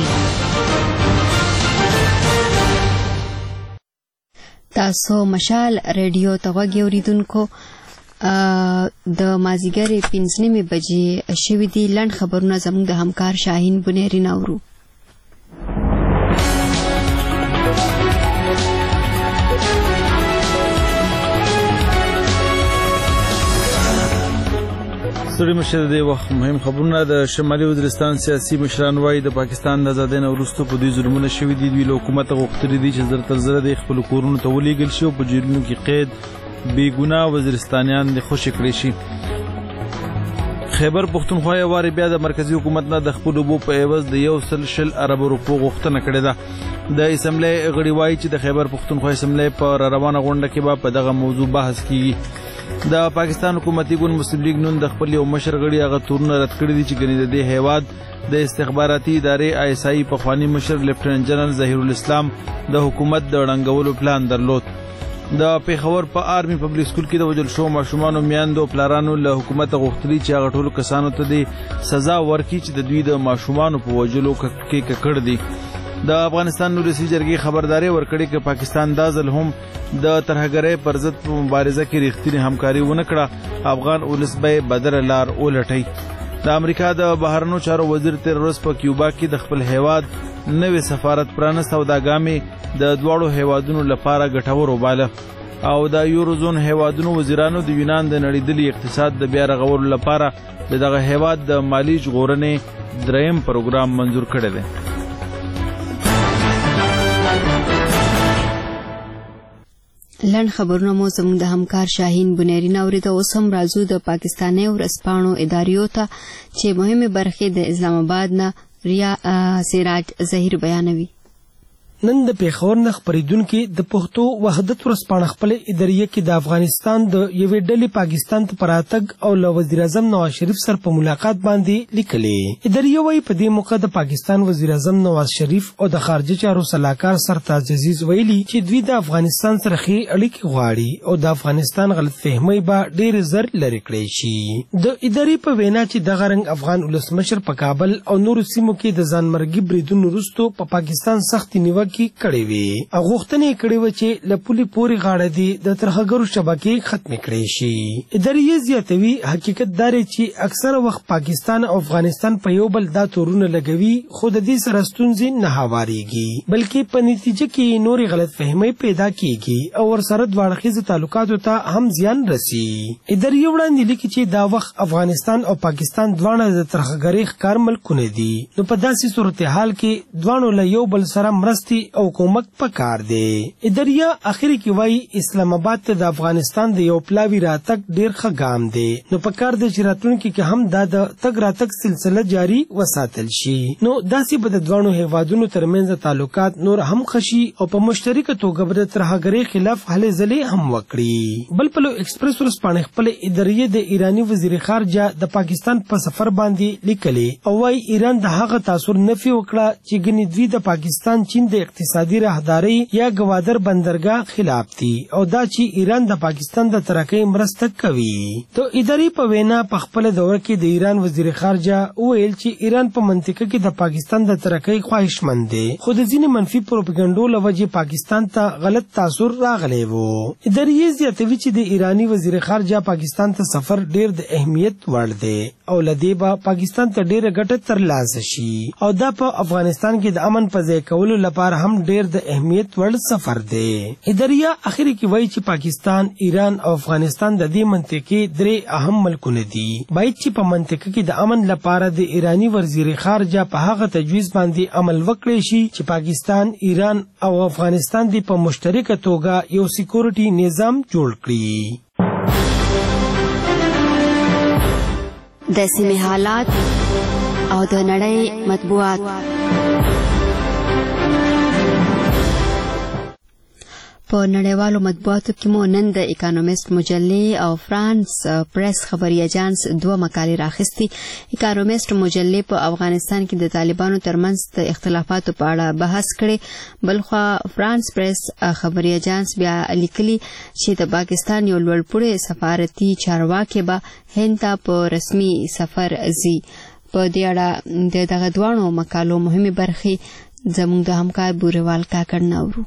تاسو مشال ریډیو ته غوږ اوریدونکو د مازدیګر 5:30 بجې شوي دي. لنډ خبرونه زموږ د همکار شاهین بنیری ناورو. ستړي مشه د وخت مهم خبرونه. د شمالي وزیرستان سیاسي مشران وایي د پاکستان د آزادۍ نه وروسته په دوی ظلمونه شوي دي. دوی له حکومته غوښتلي دي چې زر تر زره د خپلو کورونو ته ولېږل شي او په جیلونو کې قید بې ګناه وزیرستانیان د خوشي کړی شي. خیبر پښتونخوا یې وارې بیا د مرکزي حکومت نه د خپلو اوبو په عوض د 100 ارب روپو غوښتنه کړې ده. د اسمبلۍ غړي وایي چې د خیبر پښتونخوا اسمبلۍ په روانه غونډه کې به په دغه موضوع بحث کیږي. د پاکستان حکومتي ګوند مسلم لیگ نن د خپل یو مشر غړي هغه تورونه رد کړي دي چې ګنې د دې هیواد د استخباراتي ادارې ISI پخوانی مشر لیفټننټ جنرال ظهیر الاسلام د حکومت د ړنګولو پلان درلود. د پیښور په آرمي پبلک سکول کې د وژل شوو ماشومانو میاندو پلارانو له حکومت غوښتلي چې هغه ټولو کسانو ته د سزا ورکړي چې د دوی د ماشومانو په وژلو کې ککړ دي. د افغانستان ولسي جرګې خبرداري ورکړې چې پاکستان دا ځل هم د ترهګرۍ پر ضد په مبارزه کې رښتینې همکاري ونه کړه. افغان ولس به بدله لار ولټوي. د امریکا د بهرنیو چارو وزیر تیر ورځ په کیوبا کې د خپل هیواد نوې سفارت پرانست او دا ګامې د دواړو هیوادونو لپاره ګټور وباله. او د یوروزون هیوادونو وزیرانو د یونان د نړیدلي اقتصاد د بیا رغولو لپاره دغه هیواد د مالی ژغورنې دریم پروګرام منظور کړی دی. لنډ خبرونه مو زموږ د همکار شاهین بنیری ناورید. اوس هم راځو د پاکستاني ورځپاڼو اداریو ته چې مهمه برخې د اسلام آباد نه ریا سراج ظهیر بیانوي. نن د پیښور نه خبرېدونکو د پښتو وحدت ورځپاڼه خپل اداریه کې د افغانستان د یوې ډلې پاکستان ته پراتګ او له وزیر اعظم نواز شریف سره په ملاقات باندې لیکلې. اداریه وايي په دې موقع د پاکستان وزیر اعظم نواز شریف او د خارجه چارو سلاکار سرتاج عزیز ویلي چې دوی د افغانستان سره ښې اړیکې غواړي او د افغانستان غلطفهمۍ به ډېر زر لرې کړی شي. د ادارې په وینا چې دغه رنګ افغان ولسمشر په کابل او نورو سیمو کې د ځانمرګي بریدونو وروسته په پاکستان سختې نیوکې کړې وي او غوښتنې کړې وه چې له پولې پورې غاړه دي د ترهګرو شبکې ختمې کړې شي. ادارې زیاتوي حقیقت دا دی چې اکثره وخت پاکستان او افغانستان په یو بل دا تورونه لګوي خو د دې سره ستونزې نه هواریږي بلکې په نتیجه کې نورې غلطفهمۍ پیدا کیږي او ورسره دواړه اړخیزو تعلقاتو ته هم زیان رسي. ادارې وړاندې لیکي چې دا وخت افغانستان او پاکستان دواړه د ترهګرۍ ښکار ملکونه دي نو په داسې صورتحال کې دواړو له یو بل سره مرستې او کومک پکار دی. اداریه اخر کې وایي اسلام آباد ته د افغانستان د یو پلاوی راتګ ډیر ښه ګام دی نو پکار دی چې راتلونکي کې هم دا د تګ راتګ سلسله جاری وساتل شي نو داسې به د دواړو هیوادونو ترمنځ تعلقات نور هم خشي او په مشترکه توګه به د ترهګرۍ خلاف هلې ځلې هم وکړي. بل پلو ایکسپریس ورځپاڼه خپل اداریه د ایرانی وزیر خارجه د پاکستان په سفر باندې لیکلي او وايي ایران د هغه تاثر نفي وکړه چې ګنې دوی د پاکستان چین د اقتصادي راهداري یا گوادر بندرګاه خلاف دي او دا چې ایران د پاکستان د ترقۍ مرسته کوي. ته ادارې په وینا په خپل دور کې د ایران وزیر خارجه ویل چې ایران په منطقه کې د پاکستان د ترقۍ خواهشمند دی خو د ځینې منفي پروپاګاندا له وجې پاکستان ته غلط تاثر راغلی وو. ادارې زیاتوي چې د ایرانی وزیر خارجه پاکستان ته سفر ډیر د اهمیت وړ دی او لدې به پاکستان ته ډیره ګټه ترلاسه شي او دا په افغانستان کې د امن په ځای کولو لپاره هم ډیر د اهمیت وړ سفر دی. اداریه اخر کې وایي چې پاکستان، ایران او افغانستان د دې منطقې درې اهم ملکونه دي. باید چې په منطقه کې د امن لپاره د ایرانی وزیر خارجه په هغه تجویز باندې عمل وکړي شي چې پاکستان، ایران او افغانستان دې په مشترکه توګه یو سکیورټي نظام جوړ کړي. د سیمې حالات او د نړۍ مطبوعات. په نړیوالو مطبوعاتو کې مو نن د اکانومیست مجلې او فرانس پریس خبري اجانس 2 مقالې راخستې. اکانومیست مجلې په افغانستان کې د طالبانو ترمنځ د اختلافاتو په اړه بحث کړي، بلخوا فرانس پریس خبري اجانس بیا لیکلي چې د پاکستان یو لوړپوړی سفارتي چارواکي به هند ته په رسمي سفر ځي. په دې اړه د دغه دوانو مقالو مهمې برخې زموږ د همکار بوريوال کاکړ ناورو.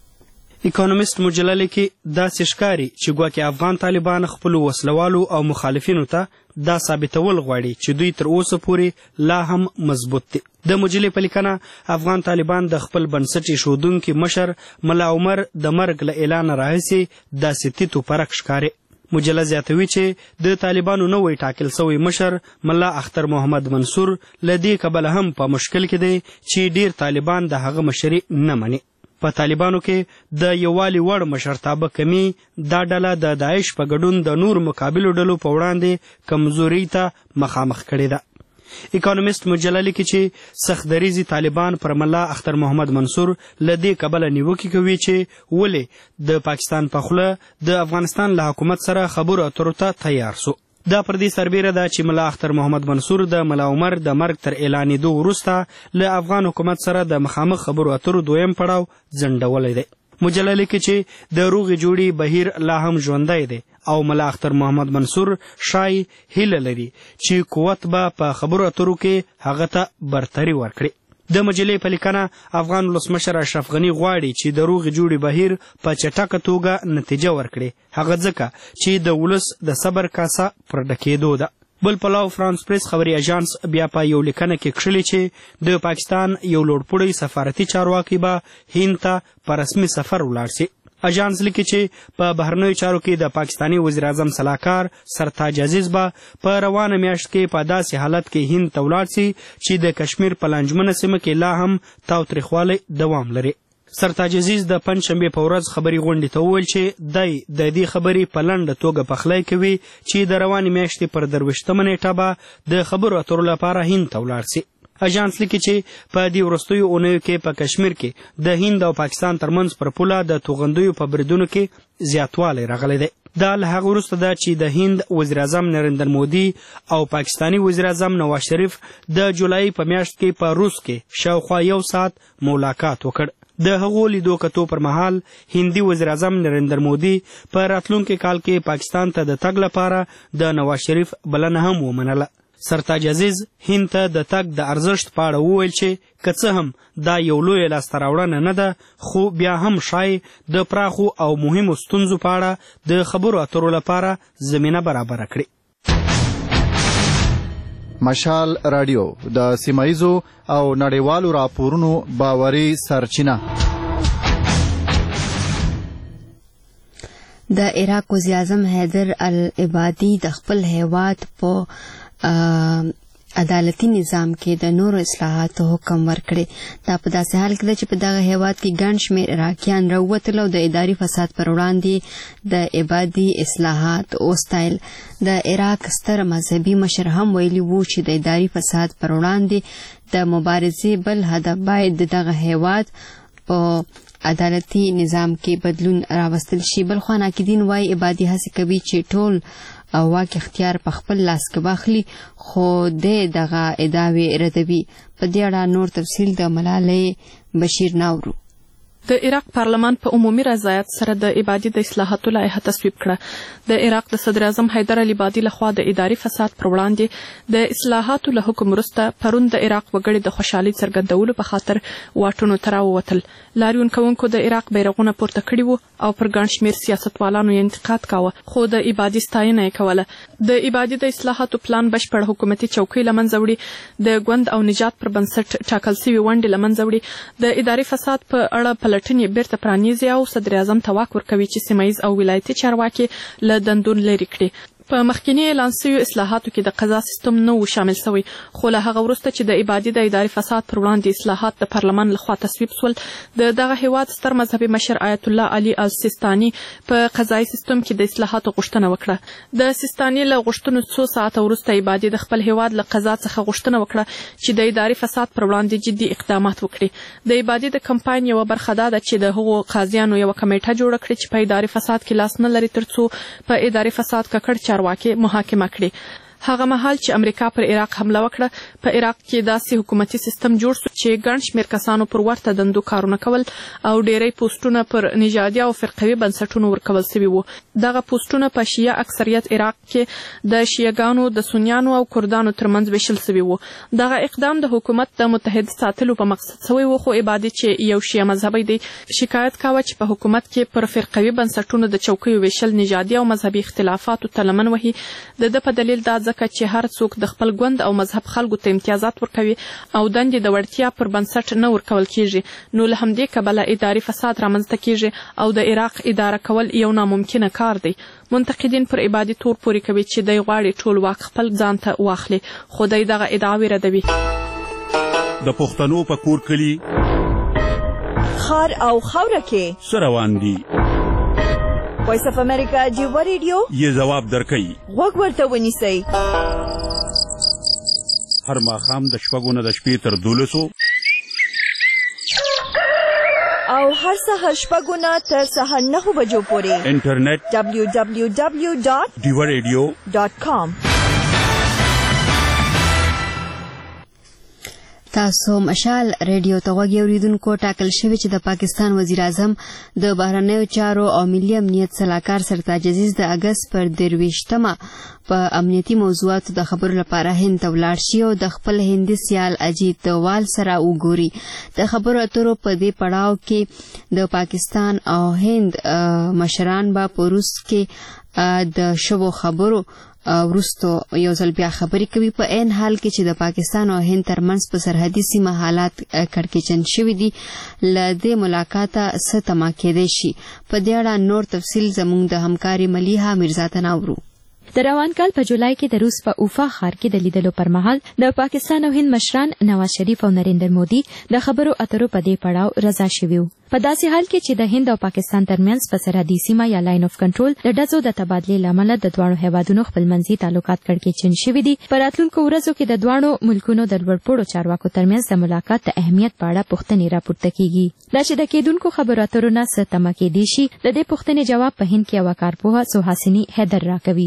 اکانومیست مجله لیکي داسې ښکاري چې ګواکې افغان طالبان خپلو وسلوالو او مخالفینو ته دا ثابتول غواړي چې دوی تر اوسه پورې لا هم مضبوط دي. د مجلې په لیکنه افغان طالبان د خپل بنسټ ایښودونکي مشر ملا عمر د مرګ له اعلانه راهیسې داسې تیت و پرک ښکاري. مجله زیاتوي چې د طالبانو نوی ټاکل سوی مشر ملا اختر محمد منصور له دې کبله هم په مشکل کې دی چې ډیر طالبان د هغه مشري نه مني. په طالبانو کې د یووالي وړ مشرتابه کمی دا ډله د داعش په ګډون د نور مقابلو ډلو په وړاندې کمزوري ته مخامخ کړې ده. اکانومیست مجله لیکي چې سختدریزي طالبان پر ملا اختر محمد منصور له دې کبله نیوکې کوي چې ولې د پاکستان په خوله د افغانستان له حکومت سره خبرو اترو ته تیار سو. دا پر دې سربیره ده چې ملا اختر محمد منصور د ملا عمر د مرګ تر اعلانېدو وروسته له افغان حکومت سره د مخامخ خبرو اترو دویم پړاو ځنډولی دی. مجله لیکي چې د روغې جوړې بهیر لا هم ژوندی دی او ملا اختر محمد منصور شای هیله لري چې قوت به په خبرو اترو کې هغه ته برتري ورکړي. د مجلې په لیکنه افغان ولسمشر اشرف غني غواړي چې د روغې جوړې بهیر په چټکه توګه نتیجه ورکړي، هغه ځکه چې د ولس د صبر کاسه پر ډکېدو ده. بل پلاو فرانس پریس خبري اژانس بیا په یو لیکنه کې کښلي چې د پاکستان یو لوړپوړی سفارتي چارواکي به هند ته په رسمي سفر ولاړ شي. اژانس لیکي چې په بهرنیو چارو کې د پاکستاني وزیر اعظم سلاکار سرتاج عزیز به په روانه میاشت کې په داسې حالت کې هند ته ولاړ شي چې د کشمیر په لانجمنه سیمه کې لا هم تاوتریخوالی دوام لري. سرتاج عزیز د پنجشنبې په ورځ خبري غونډې ته وویل چې دی د دې خبرې په لنډه توګه پخلی کوي چې د روانې میاشتې پر 23 نیټه به د خبرو اترو لپاره هند ته ولاړ شي. اژانس لیکي چې په دې وروستیو اونیو کې په کشمیر کې د هند او پاکستان ترمنځ پر پوله د توغندیو په بریدونو کې زیاتوالی راغلی دی. دا له هغه وروسته ده چې د هند وزیر اعظم نریندر مودي او پاکستاني وزیر اعظم نواز شریف د جولای په میاشت کې په روس کې شاوخوا 1 ساعت ملاقات وکړ. د هغو لیدو کتو پر مهال هندي وزیر اعظم نریندر مودي په راتلونکي کال کې پاکستان ته د تګ لپاره د نواز شریف بلنه هم ومنله. سرتاج عزیز هند ته د تګ د ارزښت په اړه وویل چې که څه هم دا یو لویه لاسته راوړنه نه ده، خو بیا هم شای د پراخو او مهمو ستونزو په اړه د خبرو اترو لپاره زمینه برابره کړي. مشال رادیو د سیمایزو او نړیوالو راپورونو باوري سرچینه. د عراق وزیر اعظم حیدر العبادي د خپل هیواد په عدالتي نظام کې د نورو اصلاحاتو حکم ورکړي. دا په داسې حال کې ده چې په دغه هیواد کې ګڼ شمېر عراقیان راووتل او د اداري فساد پر وړاندې د عبادي اصلاحات وستایل. د عراق ستر مذهبي مشر هم ویلي وو چې د اداري فساد پر وړاندې د مبارزې بل هدف باید دغه هیواد په عدالتي نظام کې بدلون راوستل شي. بل خوا ناقدین وایي عبادي هڅې کوي چې ټول واک اختیار په خپل لاس کې واخلي، خو دغه ادعاوې ردوي. په دې اړه نور تفصیل د ملالۍ بشیر ناورو. د عراق پارلمان په عمومي رضایت سره د عبادي د اصلاحاتو لایحه تصویب کړه. د عراق د صدر اعظم حیدر العبادي لخوا د اداري فساد پر وړاندې د اصلاحاتو له حکم وروسته پرون د عراق وګړي د خوشحالۍ څرګندولو په خاطر واټونو ته راووتل. لاریون کوونکو د عراق بیرغونه پورته کړي وو او پر ګڼ شمېر سیاستوالانو یې انتقاد کاوه، خو د عبادي ستاینه یې کوله. د عبادي د اصلاحاتو پلان بشپړ حکومتي چوکۍ له منځه وړي، د ګوند او نجات پر بنسټ ټاکل سوي ونډې له منځه وړي، د اداري فساد په اړه پلټنې بیرته پرانیزي او صدر اعظم ته واک ورکوي چې سیمه ییز او ولایتي چارواکي له دندون لرې کړي. په مخکینی اعلان شویو اصلاحاتو کې د قضا سیستم نه و شامل شوی، خو له هغه وروسته چې د عبادي د اداري فساد پر وړاندې اصلاحات د پارلمان لخوا تصویب شول، د دغه هیواد ستر مذهبي مشر آیت الله علي السیستاني په قضایي سیستم کې د اصلاحاتو غوښتنه وکړه. د سیستاني له غوښتنو څو ساعته وروسته عبادي د خپل هیواد له قضا څخه غوښتنه وکړه چې د اداري فساد پر وړاندې جدي اقدامات وکړي. د عبادي د کمپاین یوه برخه دا ده چې د هغو قاضیانو یوه کمیټه جوړه کړي چې په اداري فساد کې لاس نه لري، ترڅو په اداري فساد ککړ چارواکي محاکمه کړي. هغه مهال چې امریکا پر عراق حمله وکړه، په عراق کې داسې حکومتي سیستم جوړ شو چې ګڼ شمېر کسانو پر ورته دندو کارونه کول او ډیری پوسټونه پر نژادي او فرقوي بنسټونو ورکول شوي وو. دغه پوسټونه په شیعه اکثریت عراق کې د شیعګانو، د سنیانو او کردانو ترمنځ ویشل شوي وو. دغه اقدام د حکومت د متحد ساتلو په مقصد شوی و، خو عبادي چې یو شیعه مذهبي دی شکایت کاوه چې په حکومت کې پر فرقوي بنسټونو د چوکیو ویشل نژادي او مذهبي اختلافاتو ته لمن وهي. د په دلیل دا ځکه چې هر څوک د خپل ګوند او مذهب خلکو ته امتیازات ورکوي او دندې د وړتیا پر بنسټ نه ورکول کیږي، نو له همدې کبله اداري فساد رامنځته کیږي او د عراق اداره کول یو ناممکنه کار دی. منتقدین پر عبادي تور پورې کوي چې دی غواړي ټول واک خپل ځان ته واخلي، خو دی دغه ادعاوې ردوي. د پښتنو په کور کلي خار او خاوره کې څه روان دي؟ وایس اف امریکا جیو ریډیو یې ځواب درکوي. غوږ ورته ونیسئ. هر ماښام د 6 نه د شپې تر 12 او هر سهار 6 نه تر سهار 9 بجو پورې انټرنیټ www.diwaradio.com. تاسو مشال ریډیو ته غوږ اوریدونکو. ټاکل شوی چې د پاکستان وزیر اعظم د بهرنیو چارو او ملي امنیت سلاکار سرتاج عزیز د اگست پر 23مه په امنیتي موضوعاتو د خبرو لپاره هند ته ولاړ شي او د خپل هندي سیال اجیت دووال سره وګوري. د خبرو اترو په دې پړاو کې د پاکستان او هند مشران به په روس کې د شوو خبرو وروستو یو ځل بیا خبرې کوي، په عین حال کې چې د پاکستان او هند ترمنځ په سرحدي سیمه حالات کړکېچن شوي دي. له دې ملاقاته څه تمه کېدی شي؟ په دې اړه نور تفصیل زموږ د همکاري ملیحه میرزا ته ناورو. د روان کال په جولای کې د روس په اوفا ښار کې د لیدلو پر مهال د پاکستان او هند مشران نواز شریف او نریندر مودي د خبرو اترو په دې پړاو رضا شوي وو. په داسې حال کې چې د هند او پاکستان ترمنځ په سرحدي سیمه یا لاین اف کنټرول د ډزو د تبادلې لامل د دواړو هیوادونو خپلمنځي تعلقات کړکېچن شوي دي. په راتلونکو ورځو کې د دواړو ملکونو د لوړپوړو چارواکو ترمنځ د ملاقات د اهمیت په اړه پوښتنې راپورته کیږي. دا چې د کېدونکو خبرو اترو نه څه تمه کېدی شي، د دې پوښتنې جواب په هند کې یوه کارپوهه سوهاسیني حیدر راکوي.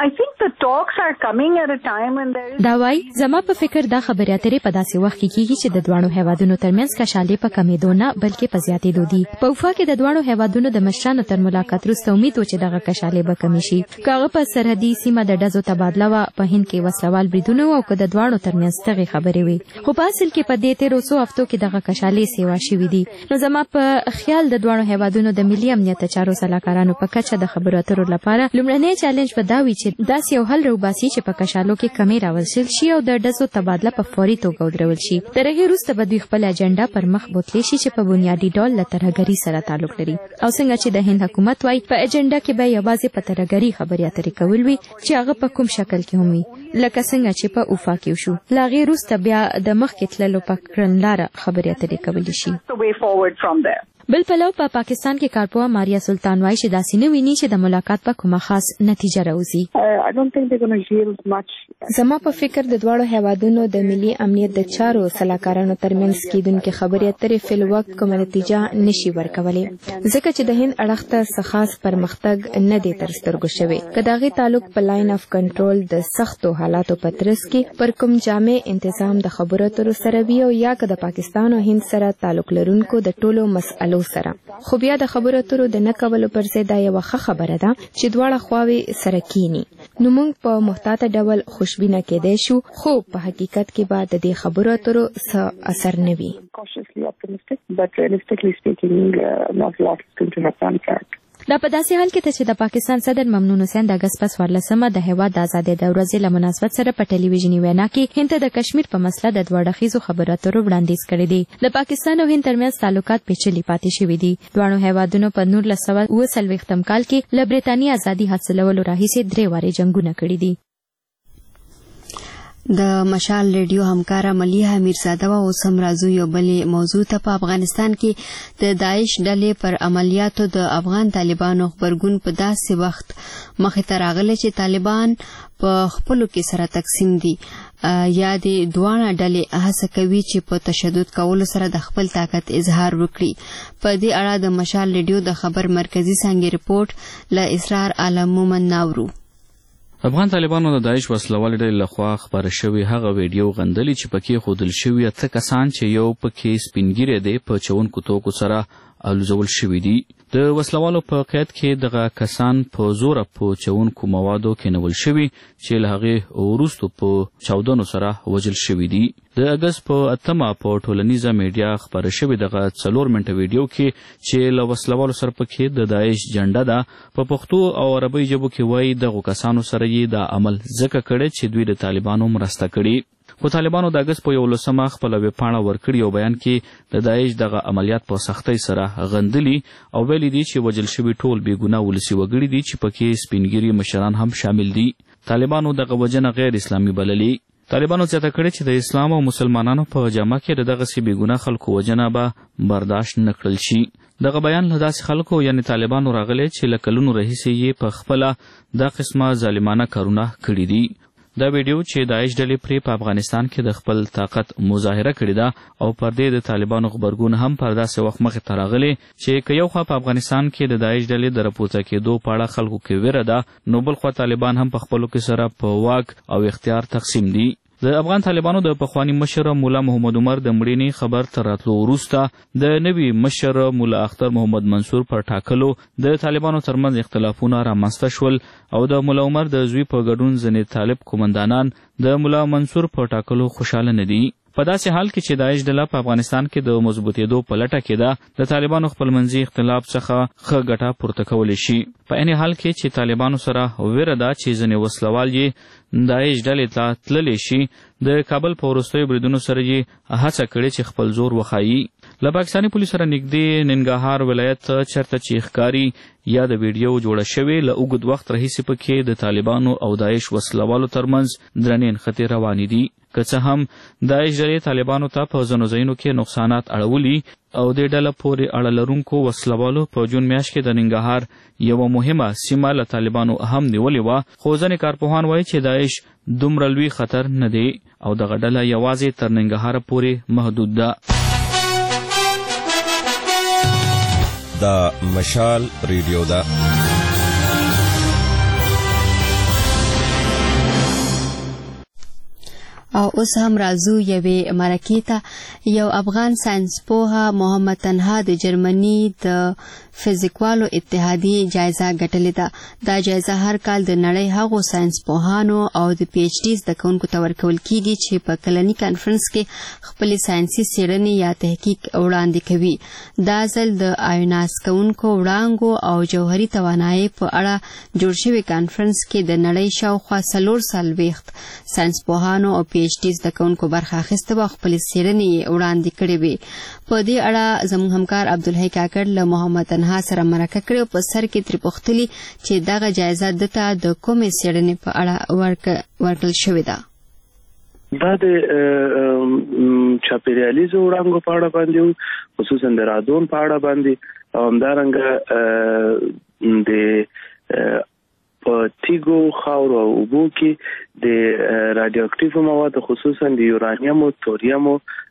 دا وایي زما په فکر دا خبرې اترې په داسې وخت کې کیږي چې د دواړو هیوادونو ترمنځ کشالې په کمېدو نه بلکې په زیاتېدو دي. په اوفا کې د دواړو هیوادونو د مشرانو تر ملاقات وروسته امید و چې دغه کشالې به کمې شي. که هغه په سرحدي سیمه د ډزو تبادله وه، په هند کې وسلوال بریدونه وو، او که د دواړو ترمنځ تغې خبرې وي، خو په اصل کې په دې تېرو څو هفتو کې دغه کشالې سیوا شوي دي. نو زما په خیال د دواړو هیوادونو د ملي امنیت چارو سلاکارانو په کچه د خبرو اترو لپاره لومړنی چالنج به دا وي چې داسې یو حل راوباسي چې په کشالو کې کمې راوستل شي او د ډزو تبادله په فوري توګه ودرول شي. تر هغې وروسته به دوی خپل اجنډا پر مخ بوتلی شي چې په بنیادي ډول له ترهګرۍ سره تعلق لري. او څنګه چې د هند حکومت وایي په اجنډا کې به یوازې په ترهګرۍ خبرې اترې کول وي چې هغه په کوم شکل کې هم وي، لکه څنګه چې په اوفا کې وشو. له هغې وروسته بیا د مخکې تللو په کړنلاره خبرې اترې کولی شي. بل پلو په پاکستان کې کارپوه ماریا سلطان وایي چې داسې نه ویني چې د ملاقات په کومه خاص نتیجه راوځي. زما په فکر د دواړو هیوادونو د ملي امنیت د چارو سلاکارانو ترمنځ کېدونکې خبرې اترې فی الوقت کومه نتیجه نشي ورکولی، ځکه چې د هند اړخ ته څه خاص پرمختګ نه دی تر سترګو شوی. که د هغې تعلق په لاین اف کنټرول د سختو حالاتو په ترڅ کې پر کوم جامع انتظام د خبرو اترو سره وي، او یا که د پاکستان او هند سره تعلق لرونکو د ټولو مسئلو سره، خو بیا د خبرو اترو د نه کولو پر ځای دا یوه ښه خبره ده چې دواړه خواوې سره کینی. نو موږ په محتاطه ډول خوشبینه کېدی شو، خو په حقیقت کې به د دې خبرو اترو څه اثر نه وي. دا په داسې حال کې چې د پاکستان صدر ممنون حسین د اګست په 14مه د هیواد د ازادۍ د ورځې له مناسبت سره په ټلویزیوني وینا کې هند ته د کشمیر په مسله د دوه اړخیزو خبرو اترو وړاندیز کړی دی. د پاکستان او هند ترمنځ تعلقات پیچلي پاتې شوي دي. دواړو هیوادونو په 1949 کال کې له برېټانیا ازادي حاصلولو راهیسې 3 وارې جنګونه کړي دي. د مشال ریډیو همکاره ملیحه میرزاده او سم راځو یو بلې موضوع ته په افغانستان کې د داعش ډلې پر عملیاتو د افغان طالبانو خبرګون په داسې وخت مخې ته راغلی چې طالبان په خپلو کې سره تقسیم دي یا د دواړه ډلې هڅه کوي چې په تشدد کولو سره د خپل طاقت اظهار وکړي. په دې اړه د مشال ریډیو د خبر مرکزی څانګې رپورټ له اسرار عالم مومن ناورو. افغان طالبانو د داعش وسلوالې ډلې لخوا خپاره شوې هغه ویډیو غندلې چې پکې ښودل شوي 8 کسان چې یو پکې سپینګیری دی په چونکو توکو سره الوزول شوي دي. د وسلوالو په قید کې دغه کسان په زوره په چونکو موادو کېنول شوي چې له هغې وروستو په چاودنو سره وژل شوي دي. د اګست په 8مه په ټولنیزه میډیا خپاره شوې دغه 4 منټه ویډیو کې چې له وسلوالو سره پکې د داعش جنډه ده په پښتو او عربي ژبو کې وایي دغو کسانو سره یې دا عمل ځکه کړی چې دوی د طالبانو مرسته کړي. خو طالبانو د اګست په 11مه خپله ویبپاڼه ورکړې او بیان کې د داعش دغه عملیات په سختۍ سره غندلي او ویلي دي چې وژل شوي ټول بېګناه ولسي وګړي دي چې پکې سپینګیري مشران هم شامل دي. طالبانو دغه وژنه غیر اسلامي بللې. طالبانو زیاته کړې چې د اسلام او مسلمانانو په جامه کې د دغسې بېګناه خلکو وژنه به برداشت نه کړل شي. دغه بیان له داسې خلکو یعنې طالبانو راغلی چې له کلونو راهیسې یې په خپله دا قسمه ظالمانه کارونه کړي دي. دا ویډیو چې داعش ډلې پرې په افغانستان کې د خپل طاقت مظاهره کړې ده او پر دې د طالبانو غبرګون هم پر داسې وخت مخې ته راغلی چې که یو خوا په افغانستان کې د داعش ډلې د راپورته کېدو په اړه خلکو کې ویره ده نو بل خوا طالبان هم په خپلو کې سره په واک او اختیار تقسیم دي. د افغان طالبانو د پخواني مشر مولا محمد عمر د مړینې خبر تر راتلو وروسته د نوي مشر مولا اختر محمد منصور پر ټاکلو د طالبانو ترمنځ اختلافونه رامنځته شول او د مولا عمر د زوی په ګډون ځینې طالب قومندانان د مولا منصور په ټاکلو خوشحاله نه دي. په داسې حال کې چې داعش ډله په افغانستان کې د مضبوطېدو په لټه کې ده د طالبانو خپلمنځي اختلاف څخه ښه ګټه پورته کولی شي. په عین حال کې چې طالبانو سره ویره ده چې ځینې وسلوال یې داعش ډلې ته تللی شي د کابل په وروستیو بریدونو سره یې هڅه کړې چې خپل زور وښایي. له پاکستاني پولیسو سره نږدې ننګرهار ولایت چېرته چې ښکاري یا د ویډیو جوړه شوې له اوږد وخت راهیسې پکې د طالبانو او داعش وسلوالو ترمنځ درنې نښتې روانې دي. که څه هم داعش ډلې طالبانو ته په ځینو ځایونو کې نقصانات اړولي او دې ډله پورې اړه لرونکو وسلوالو په جون میاشت کې د ننګرهار یوه مهمه سیمه له طالبانو هم نیولې وه. خو ځینې کارپوهان وایي چې داعش دومره لوی خطر نه دی او دغه ډله یوازې تر ننګرهاره پورې محدود ده. دا مشال ریډیو ده. او اوس هم راځو یوې مرکې ته. یو افغان ساینسپوه محمد تنها د جرمني د فزیکوالو اتحادیې جایزه ګټلې ده. دا جایزه هر کال د نړۍ هغو ساینسپوهانو او د پی ایچ ډي زده کوونکو ته ورکول کیږي چې په کلني کانفرنس کې خپلې ساینسي څېړنې یا تحقیق وړاندې کوي. دا ځل د آیوناز کوونکو وړانګو او جوهري توانایۍ په اړه جوړ شوي کانفرنس کې د نړۍ شاوخوا 440 ساینسپوهانو او پی ایچ ډي زده کوونکو برخه اخیسته او خپلې څېړنې یې وړاندې کړې وې. په دې اړه زموږ همکار عبدالحی کاکړ له محمد تنها سره مرکه کړې او په سر کې ترې پوښتلي چې دغه جایزه ده ته د کومې څېړنې په اړه ورکړل شوې ده. دا د چاپیریالیزو وړانګو په اړه باندې خصوصا د رادون په اړه باندې او همدارنګه د په تیګو خاورو او اوبو کې د رادیو اکټیو مواد خصوصا د یورانیم او توریم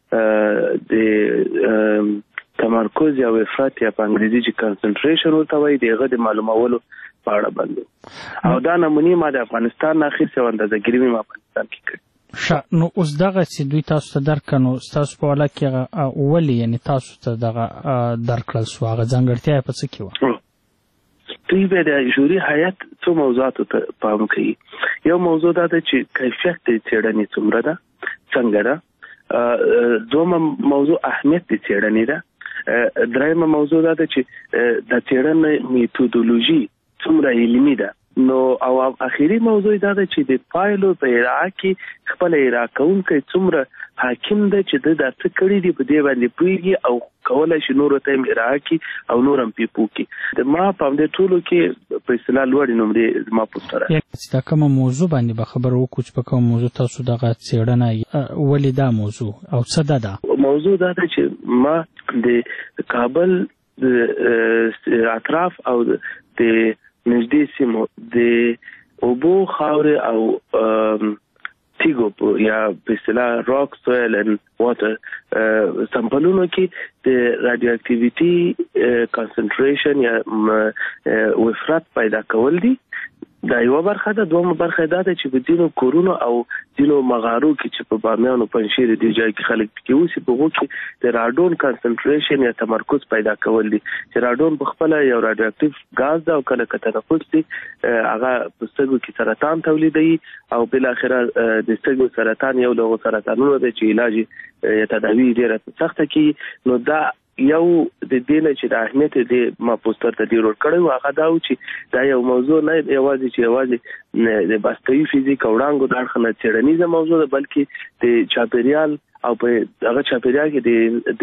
د تمرکز یا افراط یا په انګریزي چې کنسنټریشن ورته وایي دغه د معلومولو په اړه باندې او دا نمونې ما د افغانستان نه اخیستې او اندازهګیري مې افغانستان کې کړې. نو اوس دغه چې دوی تاسو ته درکړنو ستاسو په والا کې ولې یعنې تاسو ته دغه درکړل سو هغه ځانګړتیا یې په څه کې وه؟ دوی به د ژوري هیئت څو موضوعاتو ته پام کوي. یو موضوع دا ده چې کیفیت د څېړنې څومره ده څنګه ده. دومره موضوع اهمیت د څېړنې ده درېمه موضوع دا ده چې د څېړنې میتودولوژي څومره علمي ده. نو او اخیری موضوع دا ده چې د پایلو په اړه کې خپل راکونکي څومره حاکم ده چې د څه کړي دي په دې باندې پوهیږي او کولای شي نور ته راکي او نورم پیپو کې د ما په دې ټولو کې په اصطلاح لوړ نمرې ما پوښتنه چې دا کوم موضوع باندې به خبر وکړو چې په کوم موضوع تاسو دغه څېړنه ولې دا موضوع او څه ده موضوع دا ده چې ما د کابل د اطراف او د نږدې سیمو د اوبو خاورې او تیګو یا په اصطلاح راک سویل ان واټر سمپلونو کې د رادیو اکټیویټي کانسنټریشن یا وفرت پیدا کول دي. دا یو برخه ده. دومره برخه ده چې په دینو کورونو او دینو مغارو کې چې په بامیانو پنځیر دي ځای کې خلک کې اوسې په وګ کې د راډون کانسنټریشن یا تمرکز پیدا کول دي چې راډون په خپل یو رادیو اکټیو غاز ده او کله کته تنفس دي هغه په سترګو کې سرطان تولیدوي او بل اخره د سترګو سرطان یو له سرطانونو د چې علاج یا تداوی ډیره سخته کی. نو دا یو د دینه چې د اهمیت د ما پوسټر ته ډیر ور کړو هغه دا و چې دا یو موضوع نه یوازې چې یوازې د باستوي فزیک او وړانګو د اړخ نه څېړنیزه موضوع ده بلکې د چاپیریال او په هغه چاپیریال کې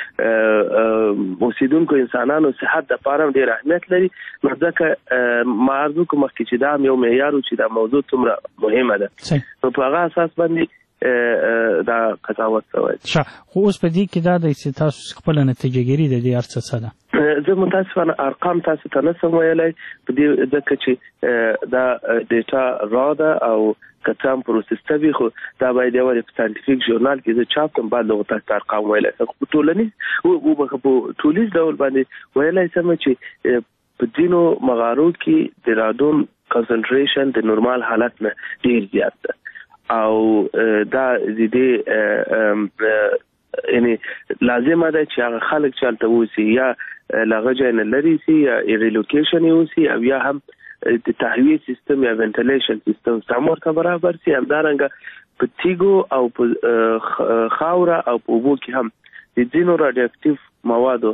د اوسیدونکو انسانانو صحت د لپاره ډیر اهمیت لري. نو ځکه ما ارزو کوم چې دا یو معیار چې دا موضوع څومره مهمه ده نو په هغه اساس باندې دا قضاوت شوی. خو اوس په دې کې دا د تاسو خپل نتیجه ګیری د دې ارڅ څه ده؟ زه متاسفانه ارقام تاسو ته نشم ویلای په دې ځکه چې دا ډیټا را ده او کتام پروسس ته خو دا باید یو په ساينټیفیک ژورنال کې د چاپ کوم بعد لغت ته ارقام ویلای. خو ټولنیز او په ټولیز ډول باندې ویلای سم چې په دینو مغارو کې د رادون کانسنټریشن د نورمال حالت نه ډیر زیات ده او دا د دې یعنی لازمه ده چې هغه خلک چالتو وسی یا لغه نه لري سي یا ریلوکیشن وسی او یا هم د تهویه سیستم یا وینټیلیشن سیستم سمور ته برابر سي. همدارنګه په تیګو او په خاوره او په اوبو کې هم د ځینو رادیو اکټیو موادو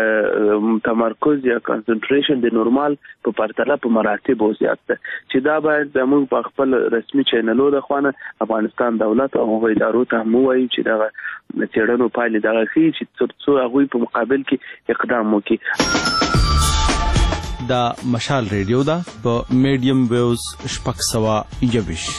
تمرکز یا کانسنټریشن د نورمال په پرتله په مراتب زیات ده چې دا باید زموږ په خپل رسمي چینلو د خوانه افغانستان دولت او ادارو ته مو وایي چې دا څېړنو پایلې دغه خي چې څو هغه په مقابل کې اقدام وکړي. دا مشال ریډیو دا په میډیم ویوز شپږ سوه یویش.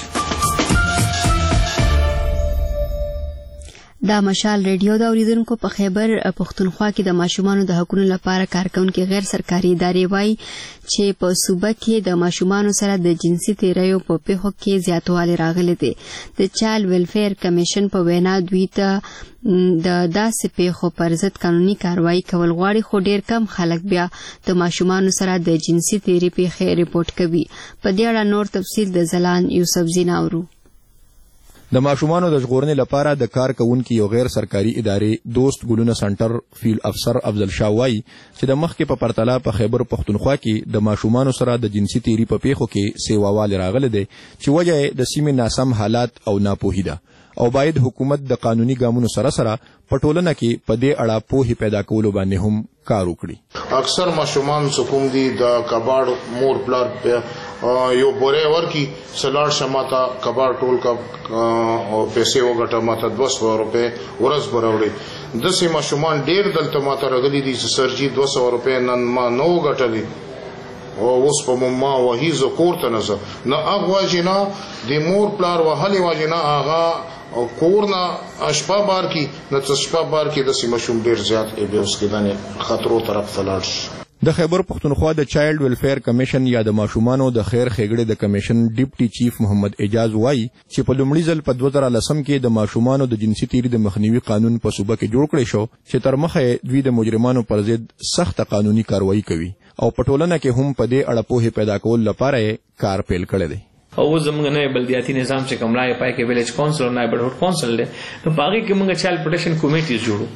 دا مشال ریډیو دا اوریدونکو په خیبر پښتونخوا کې د ماشومانو د حقوقو لپاره کارکونکو غیر سرکاري ادارې وایي چې په صوبه کې د ماشومانو سره د جنسي تیریو په پیښو کې زیاتوالی راغلی دی. د چایلډ ویلفیر کمیشن په وینا دوی ته د داسې پیښو پر ضد قانوني کاروایی کول غواړي خو ډیر کم خلک بیا د ماشومانو سره د جنسي تیری پیښې ریپورټ کوي. په دې اړه نور تفصیل د زلان یوسفزي ناورو. د ماشومانو د ژغورنې لپاره د کار کوونکي یو غیر سرکاري ادارې دوست ګلونه سنټر فیلډ افسر افضل شاه وایي چې د مخکې په پرتله په خیبر پښتونخوا کې د ماشومانو سره د جنسي تیری په پیښو کې سیواوالی راغلی دی چې وجه یې د سیمې ناسم حالات او ناپوهي ده او باید حکومت د قانوني ګامونو سره په ټولنه کې په دې اړه پوهې پیدا کولو باندې هم کار وکړي. اکثر ماشومان کوم دي د کباړ مور پلار یو بورې ورکی سلاړ شماته کباړ ټول کا پیسې وګټه ماته 200 روپے ورځ براوړي. د سیمه ماشومان ډیر دلته ماته راغلي دي سرجی 200 روپے نن ما نو غټلي او اوس په ما وਹੀ زکور ته نه هغه جنا د مور پلار وهلي واجنا هغه او کورنا اشپا بار کی نه څشپا بار کی د سیمه شوم ډیر زیات به اوس کې دنه خطرو طرف فلاړ. د خیبر پښتونخوا د چایلډ ویلفیر کمیشن یا د ماشومانو د خیر ښېګړې د کمیشن ډیپټي چیف محمد اعجاز وایي چې په لومړي ځل په 2010 کې د ماشومانو د جنسي تیری د مخنیوي قانون په صوبه کې جوړ کړی شو چې تر مخه دوی د مجرمانو پر ضد سخت قانوني کاروایی کوي او په ټولنه کې هم په دې اړه پوهه پیدا کول لپاره کار پیل کړی دی. او زمونږ نه بلدیاتي نظام چې کوم راي پای کې ویلیج کونسل او نایبرهوډ کونسل له نو باغی کې موږ چایلډ پروټیکشن کمیټیز جوړو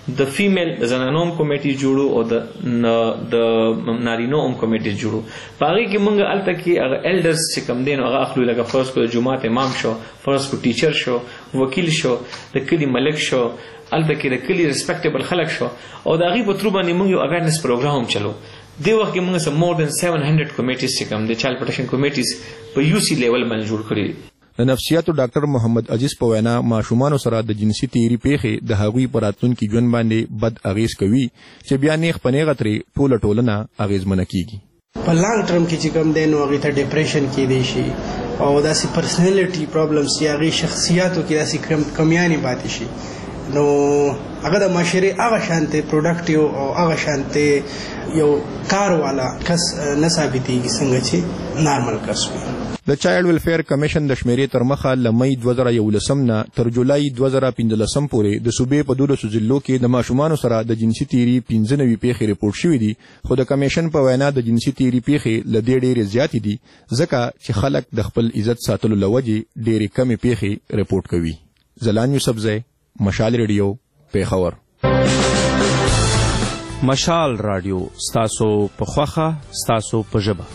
د فیمیل د زنانو هم کمیټي جوړو او د نارینو هم کمیټي جوړو. په هغې کې موږ هلته کې هغه ایلډرز چې کوم دی نو هغه اخلو، لکه فرض کو د جومات امام شو، فرض کو ټیچر شو، وکیل شو، د کلي ملک شو، هلته کې د کلي ریسپیکټیبل خلک شو، او د هغې په ترو باندې موږ یو اویرنس پروګرام هم چلو. دې وخت کې موږ مور دین 700 کمیټیز چې کوم دی چایلډ پروټیکشن کمیټیز په یو سی لیول باندې جوړ کړي. د نفسیاتو ډاکټر محمد عزیز په وینا ماشومانو سره د جنسي تیری پیښې د هغوی په راتلونکي ژوند باندې بد اغیز کوي چې بیا نیغ په نیغه ترې ټوله ټولنه اغیزمنه کیږي. په لانګ ټرم کې چې کوم دی نو هغې ته ډپریشن کیدی شي او داسې پرسنالټي پرابلمس چې هغې شخصیاتو کې داسې کمیانې پاتې شي، نو هغه د معاشرې هغه شانتې پروډکټیو او هغه شانتې یو کار والا کس نه ثابتېږي څنګه چې نارمل کس وي. د چایلډ ویلفیر کمیشن د شمیرې تر مخه له مئی 2011 نه تر جولای 2015 پورې د صوبې په 12 ضلعو کې د ماشومانو سره د جنسي تیری 95 پیښې ریپورټ شوې دي، خو د کمیشن په وینا د جنسي تیری پیښې له دې ډېرې زیاتې دي ځکه چې خلک د خپل عزت ساتلو له وجې ډېرې کمې پیښې ریپورټ کوي. زلان یوسفزی، مشال ریډیو، پیښور. مشال راډیو، ستاسو په خوښه، ستاسو په ژبه.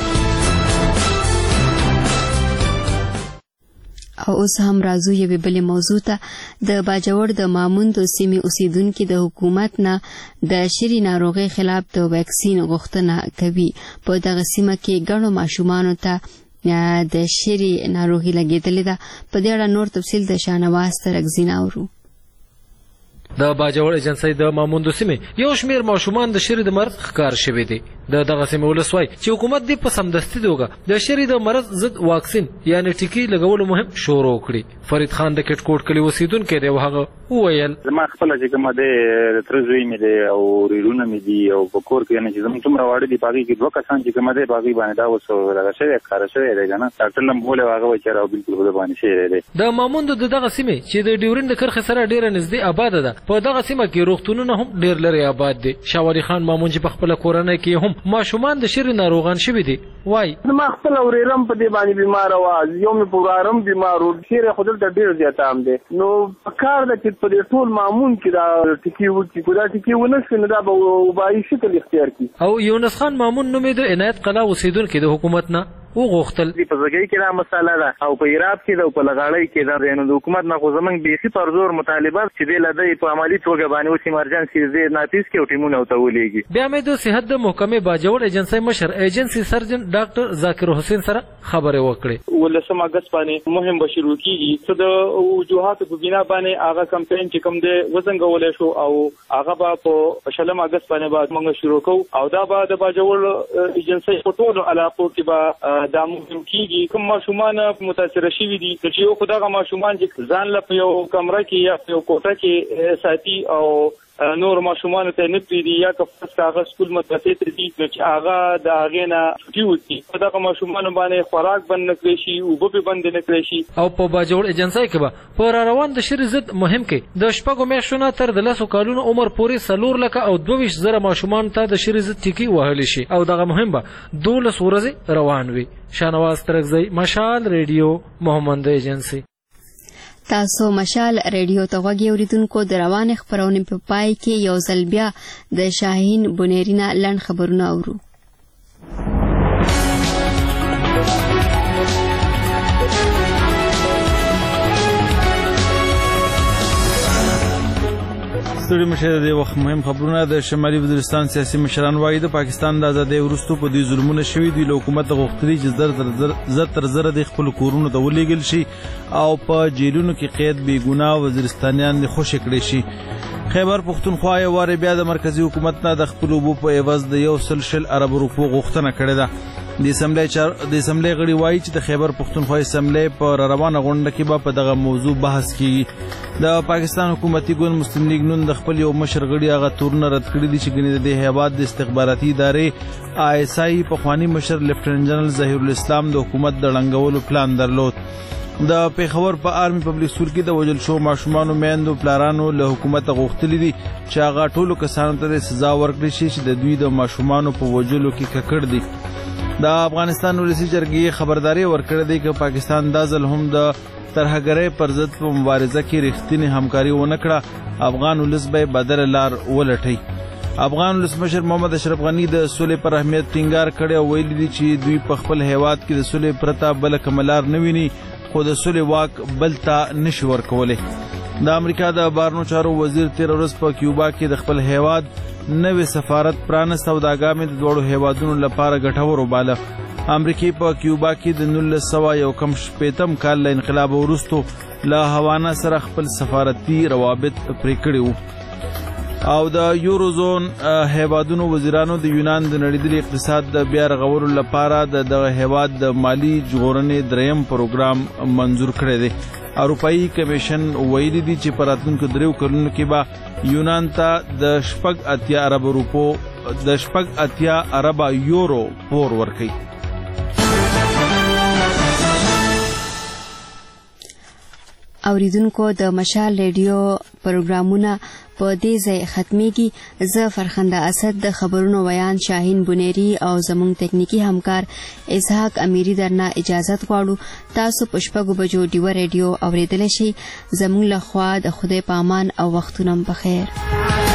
او اوس هم راځو یوې بلې موضوع ته. د باجوړ د ماموندو سیمې اوسیدونکي د حکومت نه د شری ناروغۍ خلاف د ویکسین غوښتنه کوي. په دغه سیمه کې ګڼو ماشومانو ته د شری ناروغي لګېدلې ده. په دې اړه نور تفصیل د شاهنواز ترکزین اورو. د باجوړ ایجنسۍ د ماموندو سیمې یو شمېر ماشومان د شری د مرض ښکار شوي دي. د دغه سیمې ولس وایي چې حکومت دې په سمدستي توګه د شری د مرض ضد واکسین یعنې ټیکې لګولو مهم شروع کړي. فرید خان د کټکوټ کلي اوسېدونکی دی او هغه وویل زما خپله چې کومه دی د تره زوی مې دی او ورېرونه مې دي او په کور کې یعنې چې زموږ څومره واړه دي په هغې کې 2 کسان چې کومه دی په هغې باندې دا اوس دغه شوی ښکاره شوی دی که نه ډاکټر له بولې هغه وایي چې راو بلکل په ده باندې شوی دی. د ماموندو د دغه سیمې چې د ډیورین د کرښې سره ډېره نږدې آباده ده، په دغه سیمه کې روغتونونه هم ډېر لرې آباد دي. شاه ولي خان مامون چې په خپله کورنۍ کې هم ماشومان د شری ناروغان شوي دي وایي زما خپله ورېره په دې باندې بیماره وه، یو مې په وراره هم بیمار و، شیر یې خو دلته ډېر زیات عام دی. نو په کار ده چې په دې ټول مامون کې دا ټیکې وکړي، که دا ټیکې ونه شي نو دا به وبایي شکل اختیار کړي. او یونس خان مامون نوم یې د عنایت قلا اوسېدونکي د حکومت نه وغوښتل په زګۍ کې دا مسله ده او په ایراب کې ده او په لغړۍ کې ده. نو د حکومت نه خو زموږ بیخي پر زور مطالبه چې دی له دی په عملي توګه باندې اوس ایمرجنسي دی نافذ کړي او ټیمونه ورته ولېږي. بیا مې د صحت د محکمې باجوړ ایجنسۍ مشر ایجنسي سرجن ډاکټر ذاکر حسین سره خبرې وکړې. 18 اګست باندې مهم به شروع کېږي، څه د وجوهاتو په بنا باندې هغه کمپین چې کوم دی وزنګولی شو او هغه به په 20 اګست باندې به موږ شروع کوو او دا به د باجوړ ایجنسۍ په ټولو علاقو کې به دا مهم کېږي. کوم ماشومان متاثره شوي دي چې یو خو دغه ماشومان چې ځان له په یو کمره کې یا په یو کوټه کې ساتي او نور ماشومانو ته نه پرېږدي یا که فرض که هغه سکول مدرسې ته ځي نو چې هغه د هغې نه چھوټي وکړي، په دغه ماشومانو باندې خوراک بند نه کړی شي، اوبه پرې بندې نه کړی شي. او په باجوړ ایجنسۍ کې به په راروان د شری ضد مهم کې د 6 میاشتو نه تر د 10 کالونو عمر پورې 4,22,000 ماشومانو ته د شری ضد ټیکې وهلی شي او دغه مهم به 12 ورځې روان وي. شاهنواز ترکزی، مشال ریډیو، محمد ایجنسي. تاسو مشال ریډیو ته غوږ اوریدونکو د روانې خپرونې په پای کې یو ځل بیا د شاهین بونیرینه لنډ خبرونه اورو. ستړي مشه د وخت مهم خبرونه. د شمالي وزیرستان سیاسي مشران وایي د پاکستان د ازادۍ وروسته په دې ظلمونه شوي دي. له حکومت غوښتلي چې زر تر زره د خپلو کورونو ته ولېږل شي او په جیلونو کې قید بې ګناه وزیرستانیان د خوشي کړی شي. خیبر پښتونخوا یو وارې بیا د مرکزي حکومت نه د خپلو اوبو په عوض د 100 ارب روپو غوښتنه کړې ده. د اسمبلی غړي وایي چې د خیبر پښتونخوا اسمبلی په روانه غونډه کې به په دغه موضوع بحث کیږي. د پاکستان حکومتي ګوند مسلم لیگ نون د خپل یو مشر غړي هغه تورونه رد کړي دي چې ګنې د دې هیواد د استخباراتي ادارې ISI پخواني مشر لیفټننټ جنرال ظهیر الاسلام د حکومت د ړنګولو پلان درلود. د پیښور په آرمي پبلک سکول کې د وژل شو ماشومانو میندو پلارانو له حکومت غوښتلي دي چې هغه ټولو کسانو ته سزا ورکړي شي چې د دوی د ماشومانو په وژلو کې ککړ دي. د افغانستان ولسي جرګې خبرداري ورکړې ده چې پاکستان دا ځل هم د ترهګرۍ پر ضد په مبارزه کې رښتینې همکاري ونه کړه، افغان ولس به بدله لار ولټوي. افغان ولسمشر محمد اشرف غني د سولې پر اهمیت ټینګار کړی او ویلي دي چې دوی په خپل هیواد کې د سولې پرته بله کومه لار نه ویني، خو د سولې واک بل ته نشي ورکولی. د امریکا د بهرنیو چارو وزیر تېره ورځ په کیوبا کې د خپل هیواد نوی سفارت پرانست او دا ګام د دواړو هیوادونو لپاره ګټور وباله. امریکې په کیوبا کې د 1960 کال له انقلاب وروستو له هوانا سره خپل سفارتي روابط پرې کړي وو. او د یوروزون هیوادونو وزیرانو د یونان د نړیدلي اقتصاد د بیا رغولو لپاره د دغه هیواد د مالي ژغورنې دریم پروګرام منظور کړی دی. اروپایي کمیشن ویلي دي چې په راتلونکو 3 کلونو کې به یونان ته د 80 اربه یورو پور ورکوي. اوریدونکو د مشال ریډیو پروګرامونه په دې ځای ختميږي. زه فرخنده اسد د خبرونو ویان شاهین بنيري او زموږ تکنیکی همکار اسحاق امیری درنه اجازت غواړو. تاسو په 6 بجو ډیو ریډیو اوریدل شي. زموږ له خوا د خدای پامان او وختونه بخیر.